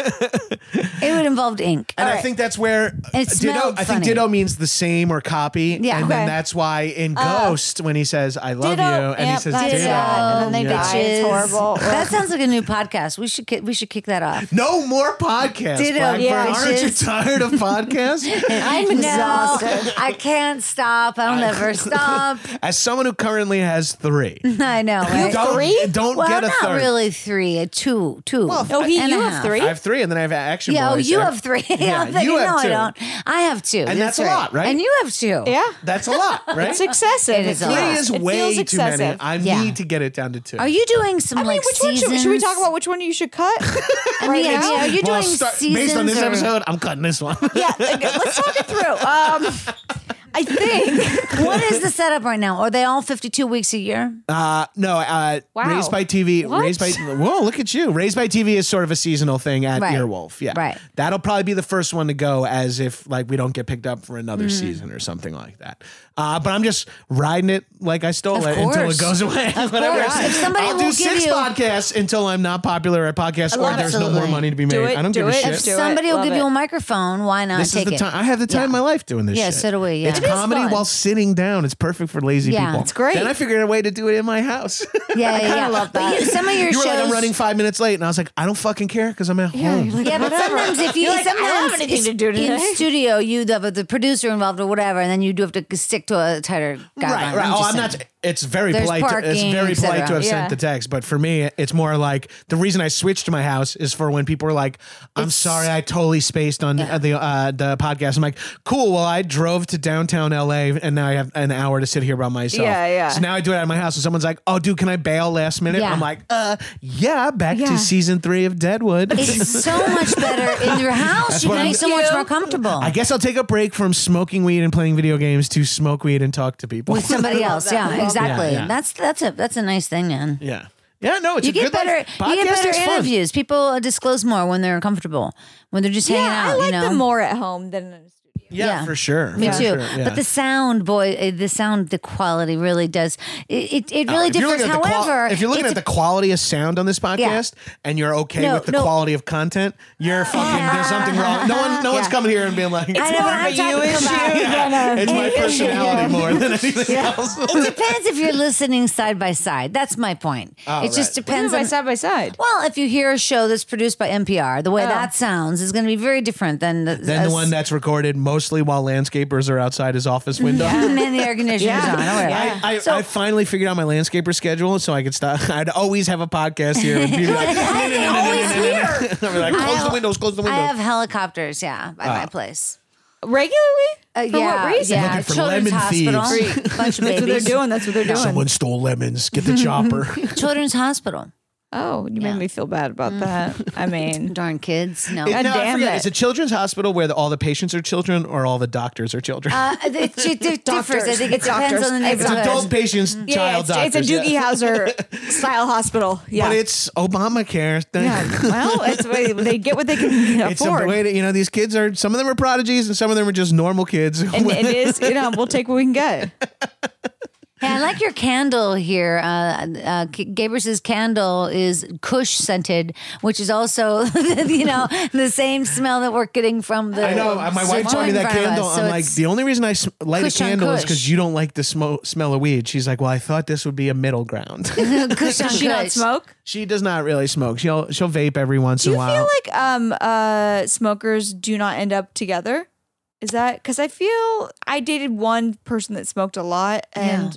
bell. It would involve ink. And All I right. think that's where And it ditto. smelled I think funny. ditto means the same or copy. Yeah. and then Okay. that's why in Ghost when he says "I love Ditto. you" and he Yep, says that's ditto, it. And then they yeah. die. It's horrible. That sounds like a new podcast. We should ki- we should kick that off. No more podcasts. Ditto, Blackburn. yeah, Aren't you bitches. tired of podcasts? I'm exhausted. No, I can't stop. I'll never stop. As someone who currently has three, I know. Right? don't three? don't well, get a not third. really three. A two, two. Oh, he, and you a have half. three? I have three, and then I have Action Yeah, oh, Boys. you I- have three. Yeah, I'm thinking, you have no, two. I don't. I have two. And that's a right. lot, right? And you have two. Yeah. That's a lot, right? It's excessive. It is a Three lot. is It way feels too excessive. many. I Yeah. need to get it down to two. Are you doing some I mean, like which one seasons? should, should we talk about? Which one you should cut? I mean, I mean, are you Well, doing start- seasons? based on this or- episode? I'm cutting this one. yeah, okay, let's talk it through. Um, I think. What is the setup right now? Are they all fifty-two weeks a year? Uh, no, uh, Wow. Raised by T V. What? Raised by whoa, look at you. Raised by T V is sort of a seasonal thing at Right. Earwolf. Yeah, Right. That'll probably be the first one to go, as if like we don't get picked up for another Mm-hmm. season or something like that. Uh, but I'm just riding it like I stole Of it until course. it goes away. Whatever. course. If somebody I'll will do give six you- podcasts until I'm not popular at podcasts or there's no more Absolutely. money to be made. Do it, I don't do give a it. shit. Let's do If it. somebody will Love give you it. a microphone, why not This is take the it? time. I have the time Yeah. of my life doing this Yeah, shit. so do we, yeah. It's It is comedy fun. while sitting down. It's perfect for lazy Yeah. people. It's great. Then I figured a way to do it in my house. Yeah, yeah, yeah. love But that. you, some of your You were shows. like, I'm running five minutes late, and I was like, I don't fucking care because I'm at Yeah, home. you're like, Yeah, but whatever. sometimes if you You're like, I don't have sometimes anything to do in today. studio, you have the producer involved or whatever, and then you do have to stick to a tighter guideline. Right, right. I'm oh, just I'm not. saying. It's very There's polite. To, it's parking, very et polite to cetera. have Yeah. sent the text, but for me, it's more like the reason I switched to my house is for when people are like, "I'm It's- sorry, I totally spaced on Yeah. the uh, the podcast." I'm like, "Cool. Well, I drove to downtown L A, and now I have an hour to sit here by myself." Yeah, yeah. So now I do it at my house, and someone's like, "Oh, dude, can I bail last minute?" Yeah. I'm like, "Uh, yeah." Back Yeah. to season three of Deadwood. It's so much better in your house. That's You what can I'm- be so much You. more comfortable I guess I'll take a break from smoking weed and playing video games to smoke weed and talk to people. with somebody else. that. I love Yeah, exactly. that. Yeah. That's that's a that's a nice thing, man. yeah. Yeah, no, it's You a get good better. life. You get better Podcasting's fun. interviews. People uh, disclose more when they're comfortable. When they're just hanging Yeah, out. I like you know? them more at home than in a studio. Yeah, Yeah. for sure. Me for too. sure, yeah. But the sound, boy, uh, the sound, the quality really does. It it, it really If you're differs. looking at the qual- However, if you're looking it's at the quality of sound on this podcast and you're okay No, with the no. quality of content, you're fucking. There's something wrong. No one, no one's Yeah. coming here and being like, I know, but more I'm of a you talking issue about- than a it's my personality more than anything else. It depends if you're listening side by side. That's my point. Oh, it just right. depends By on. side by side. Well, if you hear a show that's produced by N P R, the way Oh. that sounds is going to be very different than the, Then the as- one that's recorded mostly while landscapers are outside his office window. and then the air conditioner's Yeah. on. Or whatever. Yeah. I, I, So- I finally figured out my landscaper schedule so I could stop. I'd always have a podcast here. And people like, no, no, no, no, no, always no, no, no, no. I'd be like, I close the have- windows, close the I windows. have helicopters, yeah, by my place. Regularly? Uh, For yeah, what reason? yeah. Looking for Children's lemon Hospital, thieves. bunch of That's what they're babies. doing. That's what they're doing. Someone stole lemons. Get the chopper. Children's Hospital. Oh, you Yeah. made me feel bad about that. I mean, Darn kids. No. God no, I damn forget. it. It's a children's hospital where the, all the patients are children or all the doctors are children. Uh, it, it, it differs. I think it It's depends doctors. on the It's it's neighborhood. adult patients, yeah, child it's, doctors. it's a Doogie yeah. Howser style hospital. Yeah. But it's Obamacare. yeah. Well, it's way, they get what they can It's a afford. way to, you know, these kids are, some of them are prodigies and some of them are just normal kids. and it is, you know, we'll take what we can get. Yeah, I like your candle here. Uh, uh, Gabrus's candle is Kush scented, which is also, you know, the same smell that we're getting from the. I know. My wife told me in that front of candle. us, so I'm like, it's- the only reason I sm- light Kush a on candle is Kush. because you don't like the smo- smell of weed. She's like, well, I thought this would be a middle ground. Kush on Does she not Kush. smoke? She does not really smoke. She'll she'll vape every once Do in you a while. feel like um uh smokers do not end up together? Is that because I feel I dated one person that smoked a lot and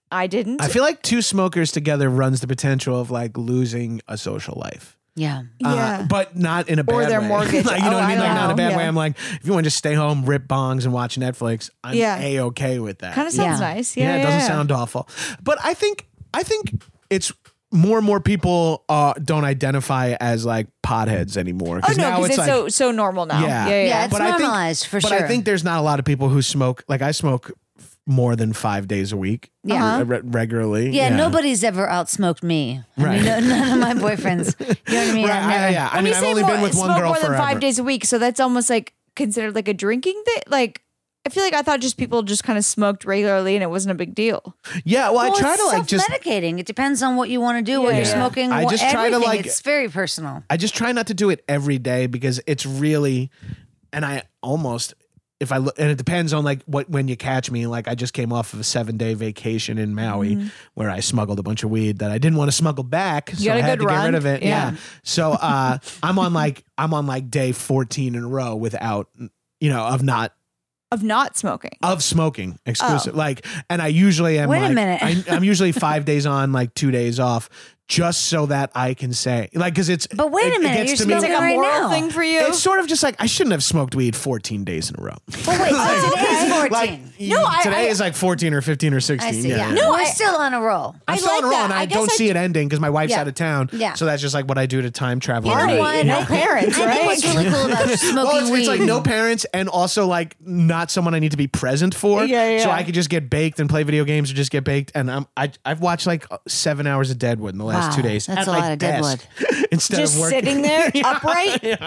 I didn't. I feel like two smokers together runs the potential of like losing a social life. Yeah. Uh, Yeah. but not in a bad Or their way. mortgage. Like, you know Oh, what I mean? I Like, don't not in a bad know. way. Yeah. I'm like, if you want to just stay home, rip bongs, and watch Netflix, I'm Yeah. A-okay with that. Kind of sounds Yeah. nice. yeah, Yeah, it doesn't yeah. sound awful. But I think, I think it's more and more people uh, don't identify as like potheads anymore. Oh no, now because it's, like, so so normal now. Yeah. yeah, yeah. Yeah, it's But I think- normalized for but sure. I think there's not a lot of people who smoke. Like I smoke more than five days a week. Yeah. uh, re- regularly. yeah, nobody's ever outsmoked me. I Right. mean, no, none of my boyfriends. You know what I mean? Right, I've I- never- yeah. I When mean, you I've say only more, been with one smoke girl more than forever. five days a week, so that's almost like considered like a drinking thing. Like I feel like I thought just people just kind of smoked regularly and it wasn't a big deal. Yeah, well, Well, I try it's to like just. self-medicating. It depends on what you want to do, what Yeah, you're yeah. smoking. I what- just try to, everything. like- It's very personal. I just try not to do it every day because it's really, and I almost, if I look, and it depends on like what, when you catch me. Like I just came off of a seven day vacation in Maui Mm-hmm. where I smuggled a bunch of weed that I didn't want to smuggle back. So got I a had good to get run? rid of it. Yeah. Yeah. So uh, I'm on like, I'm on like day fourteen in a row without, you know, of not, Of not smoking. of smoking exclusive. Like, and I usually am Wait a like, minute. I, I'm usually five days on, like two days off, just so that I can say, like, because it's. But wait a it- it minute, gets you're to me- It's like a right moral now. thing for you. It's sort of just like I shouldn't have smoked weed fourteen days in a row. Well, wait, so today's fourteen. Like No, I- today I- is like fourteen or fifteen or I sixteen. see. Yeah, No, we're I- still on a roll. I'm I still on like a roll, that. and I, I don't guess I see d- it ending because my wife's Yeah. out of town. Yeah. So that's just like what I do to time travel. You know and I- what? No I think- parents, I think right? what's really cool about smoking Well, it's, weed. it's like no parents and also like not someone I need to be present for. Yeah, yeah. So I could just get baked and play video games or just get baked. And I'm, I, I've watched like seven hours of Deadwood in the last Wow, two days. that's at a my lot of desk Instead Just of working. sitting there upright.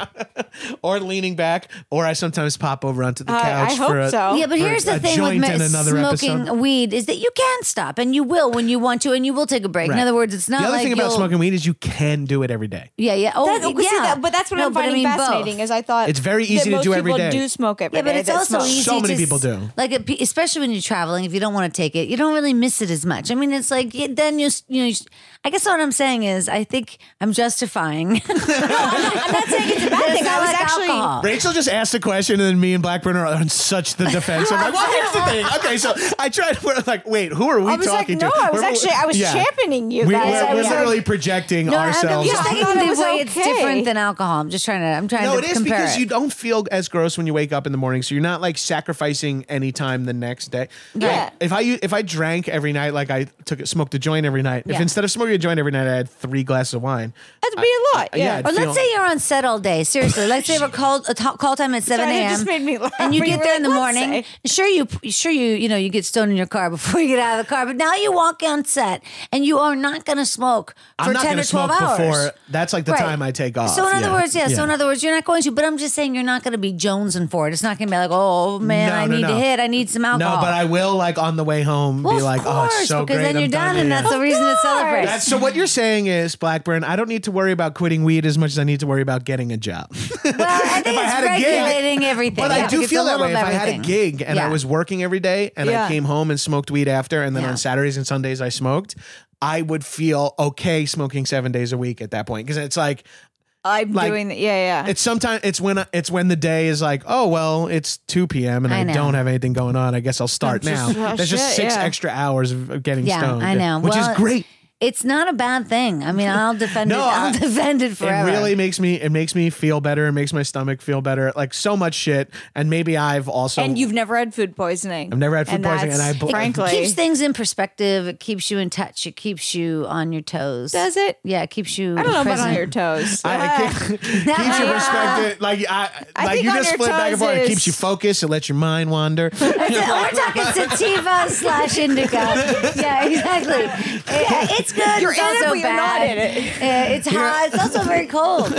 or leaning back, or I sometimes pop over onto the Uh, couch I hope for a, so. Yeah, but for here's a the thing with joint me- in another smoking episode. weed is that you can stop and you will when you want to and you will take a break. In Right. other words, it's not the other like thing about you'll- smoking weed is you can do it every day. Yeah, yeah. Oh, That- yeah. see, that- but that's what No, I'm but I finding mean both. fascinating. Is I thought It's very that easy to most do every people day. do smoke every Yeah, but day it's that also smoke. easy. So many to people s- do. Like, it- especially when you're traveling, if you don't want to take it, you don't really miss it as much. I mean, it's like you- then you s- you know. You, s- I guess what I'm saying is, I think I'm justifying. I'm not saying it's a bad It's thing. I not was like actually. alcohol. Rachel just asked a question, and then me and Blackburn are on such the defense. I'm like, well, here's the thing. Okay, so I tried. We're like, wait, who are we I was like, talking no, to? I was We're- actually, I was yeah. championing you We, guys. we're I we're was like- literally projecting No, I'm ourselves. just I thinking thought it the was way it's okay. different than alcohol. I'm just trying to. I'm trying No, to it is compare because it. you don't feel as gross when you wake up in the morning, so you're not like sacrificing any time the next day. Yeah. Like, if I if I drank every night, like I took smoked a joint every night. If Yeah. instead of smoking a joint every night, I had three glasses of wine. That'd be a lot. I- Yeah. yeah, Or feel- let's say you're on set all day. Seriously, let's say we're called a t- call time at seven Sorry, that a.m. just made me laugh. and you You get were there in the like, let's morning. say. Sure, you sure you you know you get stoned in your car before you get out of the car. But now you walk on set and you are not going to smoke for I'm not ten gonna or twelve smoke hours. before. That's like the Right. time I take off. So in other yeah. words, yeah, So in other words, you're not going to. But I'm just saying, you're not going to be jonesing for it. It's not going to be like, oh man, No, I no, need no. to hit. I need some alcohol. No, but I will like on the way home well, be like, of oh, course, it's so because great. then you're I'm done, yeah, and yeah. that's the reason to celebrate. That's so what you're saying is, Blackburn, I don't need to worry about quitting weed as much as I need to worry about getting a job. Well, I think If I it's had a gig- regulating everything. But Yeah, I do it's feel a that little way. of If I had a everything. gig and Yeah. I was working every day and Yeah. I came home and smoked weed after, and then Yeah. on Saturdays and Sundays I smoked, I would feel okay smoking seven days a week at that point because it's like I'm like, doing that. Yeah, yeah. it's sometimes it's when it's when the day is like, oh well, it's two p.m. and I I, know. don't have anything going on. I guess I'll start That's now. just- uh, There's just shit, six yeah. extra hours of of getting Yeah, stoned. I know. which Well, is great. It's not a bad thing. I mean, I'll defend No, it. I'll I- defend it forever. It really makes me it makes me feel better. It makes my stomach feel better. Like so much shit. And maybe I've also and you've never had food poisoning. I've never had food And poisoning, and that's, I bl- frankly, It keeps things in perspective. It keeps you in touch. It keeps you on your toes. does it? Yeah, it keeps you. I don't know about present. on your toes. I, Ah. it keeps your Yeah. perspective. Like I, I like think you on just your flip back and forth. It toes keeps you is- focused. It lets your mind wander. We're talking sativa slash indica. Yeah, exactly. It- it's good. You're it's in it, also but you're bad. not in it. Uh, it's hot. It's also very cold.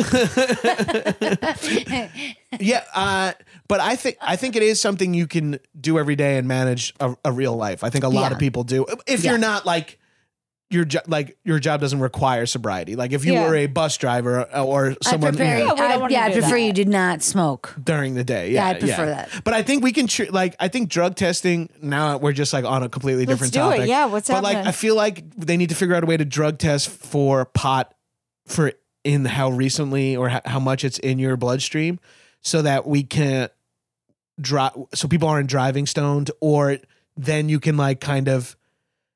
Yeah, uh, but I think I think it is something you can do every day and manage a, a real life. I think a lot Yeah. of people do. If Yeah. you're not like your jo- like your job doesn't require sobriety. Like if you Yeah. were a bus driver or, or someone I prefer, you know, Yeah, we don't I, wanna yeah, I do prefer that. you did not smoke. during the day. Yeah, Yeah, I prefer that. But I think we can tr- like I think drug testing now we're just like on a completely Let's different do it. topic. Yeah, what's But like happening? I feel like they need to figure out a way to drug test for pot for in how recently or how, how much it's in your bloodstream so that we can drive so people aren't driving stoned or then you can like kind of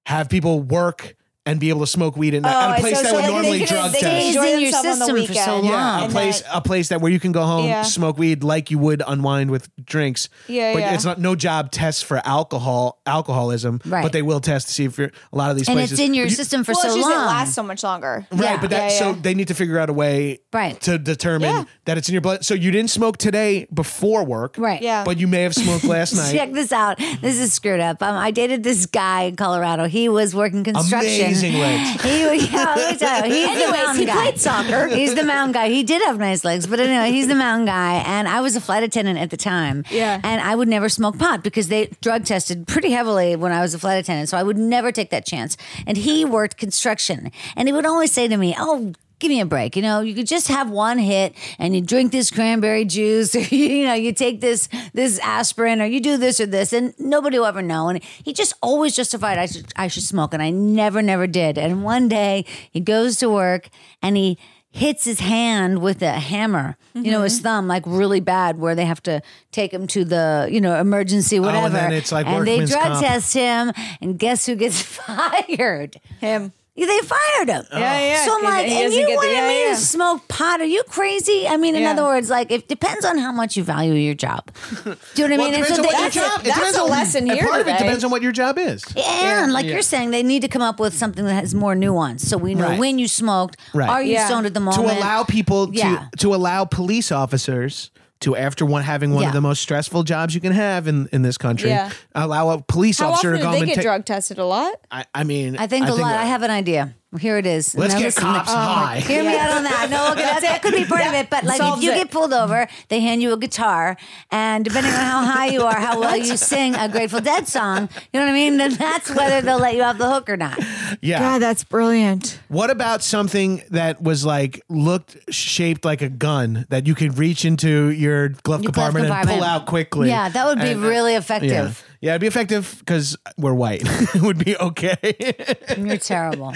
have people work and be able to smoke weed in Oh, at a place so- that so would they normally can- drug they can test. Stays enjoy in your themselves on the system for weekend. so long. Yeah, a And place then- a place that where you can go home, Yeah. smoke weed like you would unwind with drinks. Yeah, but yeah. it's not no job tests for alcohol alcoholism. Right. But they will test to see if you're a lot of these And places. it's in your You- system for well, so it's just long. it lasts so much longer. Right, Yeah. but that Yeah, so yeah. they need to figure out a way Right. to determine Yeah. that it's in your blood. So you didn't smoke today before work. Right. Yeah. But you may have smoked last night. Check this out. This is screwed up. Um, I dated this guy in Colorado. He was working construction. Amazing legs. He was, yeah, let me tell you, he's the Anyways, mountain he guy. played soccer. He's the mountain guy. He did have nice legs, but anyway, he's the mountain guy. And I was a flight attendant at the time. Yeah. And I would never smoke pot because they drug tested pretty heavily when I was a flight attendant. So I would never take that chance. And he worked construction. And he would always say to me, oh, give me a break. You know, you could just have one hit and you drink this cranberry juice or, you know, you take this this aspirin or you do this or this and nobody will ever know. And he just always justified I should, I should smoke. And I never, never did. And one day he goes to work and he hits his hand with a hammer, you know, his thumb, like really bad, where they have to take him to the, you know, emergency, whatever. and then it's like and they workman's drug comp. test him, and guess who gets fired? Him. Yeah, they fired him. Yeah, yeah, So I'm 'cause like, he and doesn't you get the- wanted yeah, me yeah. to smoke pot? Are you crazy? I mean, in Yeah. other words, like, it depends on how much you value your job. Do you know what I Well, mean? it And depends so on they, what your that's a- job. It that's depends a on- lesson and here part of it today. depends on what your job is. and like Yeah. you're saying, they need to come up with something that has more nuance, so we know Right. when you smoked. Right. Are you Yeah. stoned at the To moment? allow people to Yeah. to allow police officers to, after one having one Yeah. of the most stressful jobs you can have in, in this country, Yeah. allow a police How officer often to do go they and get take. drug tested? A lot? I, I mean, I think a lot. that- I have an idea. Here it is. Let's Now get listen, cops oh, high. Hear me out on that. No, okay, that, that could be part of it. But like, if Solves you it. get pulled over, they hand you a guitar, and depending on how high you are, how well you sing a Grateful Dead song, you know what I mean? Then that's whether they'll let you off the hook or not. Yeah. God, that's brilliant. What about something that was like looked shaped like a gun that you could reach into your glove Your glove compartment and pull compartment. out quickly? Yeah, that would be And, uh, really Yeah, effective. yeah, it'd be effective because we're white. It would be okay. You're terrible.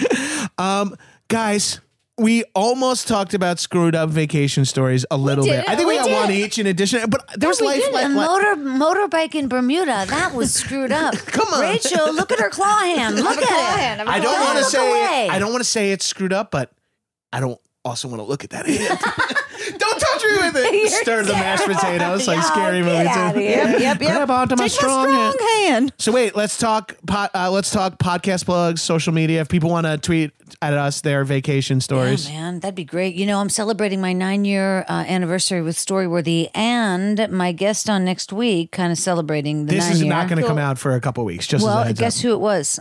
Guys, we almost talked about screwed up vacation stories a little did bit. it. I think we, We got did. one each in addition, but there's We life. did. li- A li- motor motorbike in Bermuda. That was screwed up. Come on. Rachel. Look at her claw hand. Look a claw at it. hand. I have a I don't claw want to Look say away. I don't want to say it's screwed up, but I don't also want to look at that hand. Don't touch me with it. You're Stir the mashed potatoes like Yo, scary get movie outta too. here. Yep, yep, yep. Grab onto my Take strong, my strong hand. hand. So wait, let's talk. Pod, uh, let's talk podcast plugs, social media. If people want to tweet at us their vacation stories, Yeah, man, that'd be great. You know, I'm celebrating my nine year uh, anniversary with Storyworthy, and my guest on next week, kind of celebrating the this nine is year. not going to come Cool. out for a couple weeks. Just Well, as a heads guess up. who it was?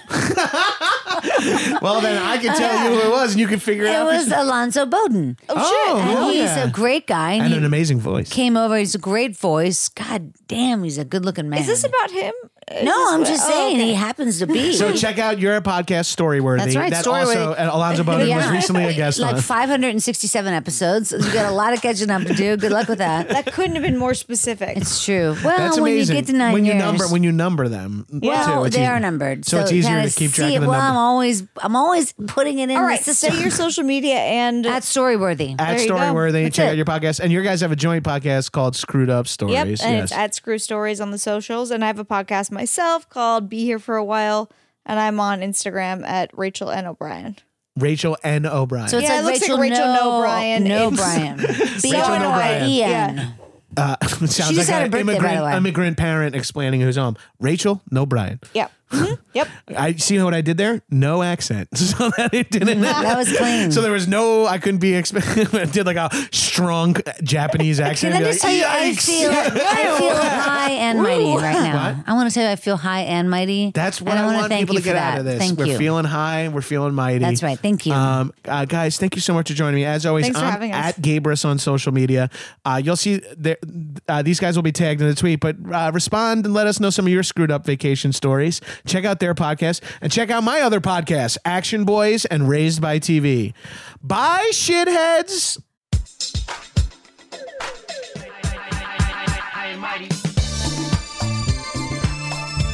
Well, then I can tell you who it was, and you can figure it, It out. was Alonzo Bowden. Oh, and hell he's yeah. a great guy. And and he an amazing voice. came over. He's a great voice. God damn, he's a good looking man. Is this about him? Is No, this I'm what- just oh, saying okay. he happens to be. So check out your podcast, Storyworthy. That's right, That Storyworthy. also, and Alonzo Bowden was Yeah. recently a guest like on. five hundred sixty-seven episodes. You got a lot of catching up to do. Good luck with that. That couldn't have been more specific. It's true. Well, That's when amazing. you get to nine when you years, number when you number them, well, too, it's they easy. are numbered, so, it's you easier kinda to keep track see of it. the Well, I'm number. always, I'm always putting it in All the right, system. say your social media and At Storyworthy. At There you go. Storyworthy, That's check it. out your podcast, and you guys have a joint podcast called Screwed Up Stories. Yep, and yes. it's at Screw Stories on the socials. And I have a podcast myself called Be Here for a While, and I'm on Instagram at Rachel N. O'Brien. Rachel N. O'Brien. So it's Yeah, like it looks like Rachel, Rachel no, No Bryan. No It's- Bryan. B Rachel R No I Bryan. E Yeah. N. uh, it sounds She just like had an a birthday, by immigrant, the way. immigrant parent explaining who's home. Rachel, no Brian. Yep. Mhm. Yep. I see what I did there. No accent, so that it didn't. That was clean. So there was no. I couldn't be. Exp- I did like a strong Japanese accent. Can I Be just like, tell you, I "Yikes." feel, I feel high and mighty right now. What? I want to tell you, I feel high and mighty. That's what and I, I, wanna want thank people you to get for out that. of this. Thank we're you. feeling high. We're feeling mighty. That's right. Thank you. Um, uh, guys, thank you so much for joining me. As always, Thanks for I'm having us. at Gabrus on social media. Uh, you'll see there, uh, these guys will be tagged in the tweet, but uh, respond and let us know some of your screwed up vacation stories. Check out their podcast and check out my other podcast, Action Boys and Raised by T V. Bye, shitheads.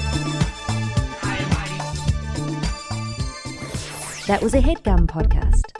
That was a HeadGum podcast.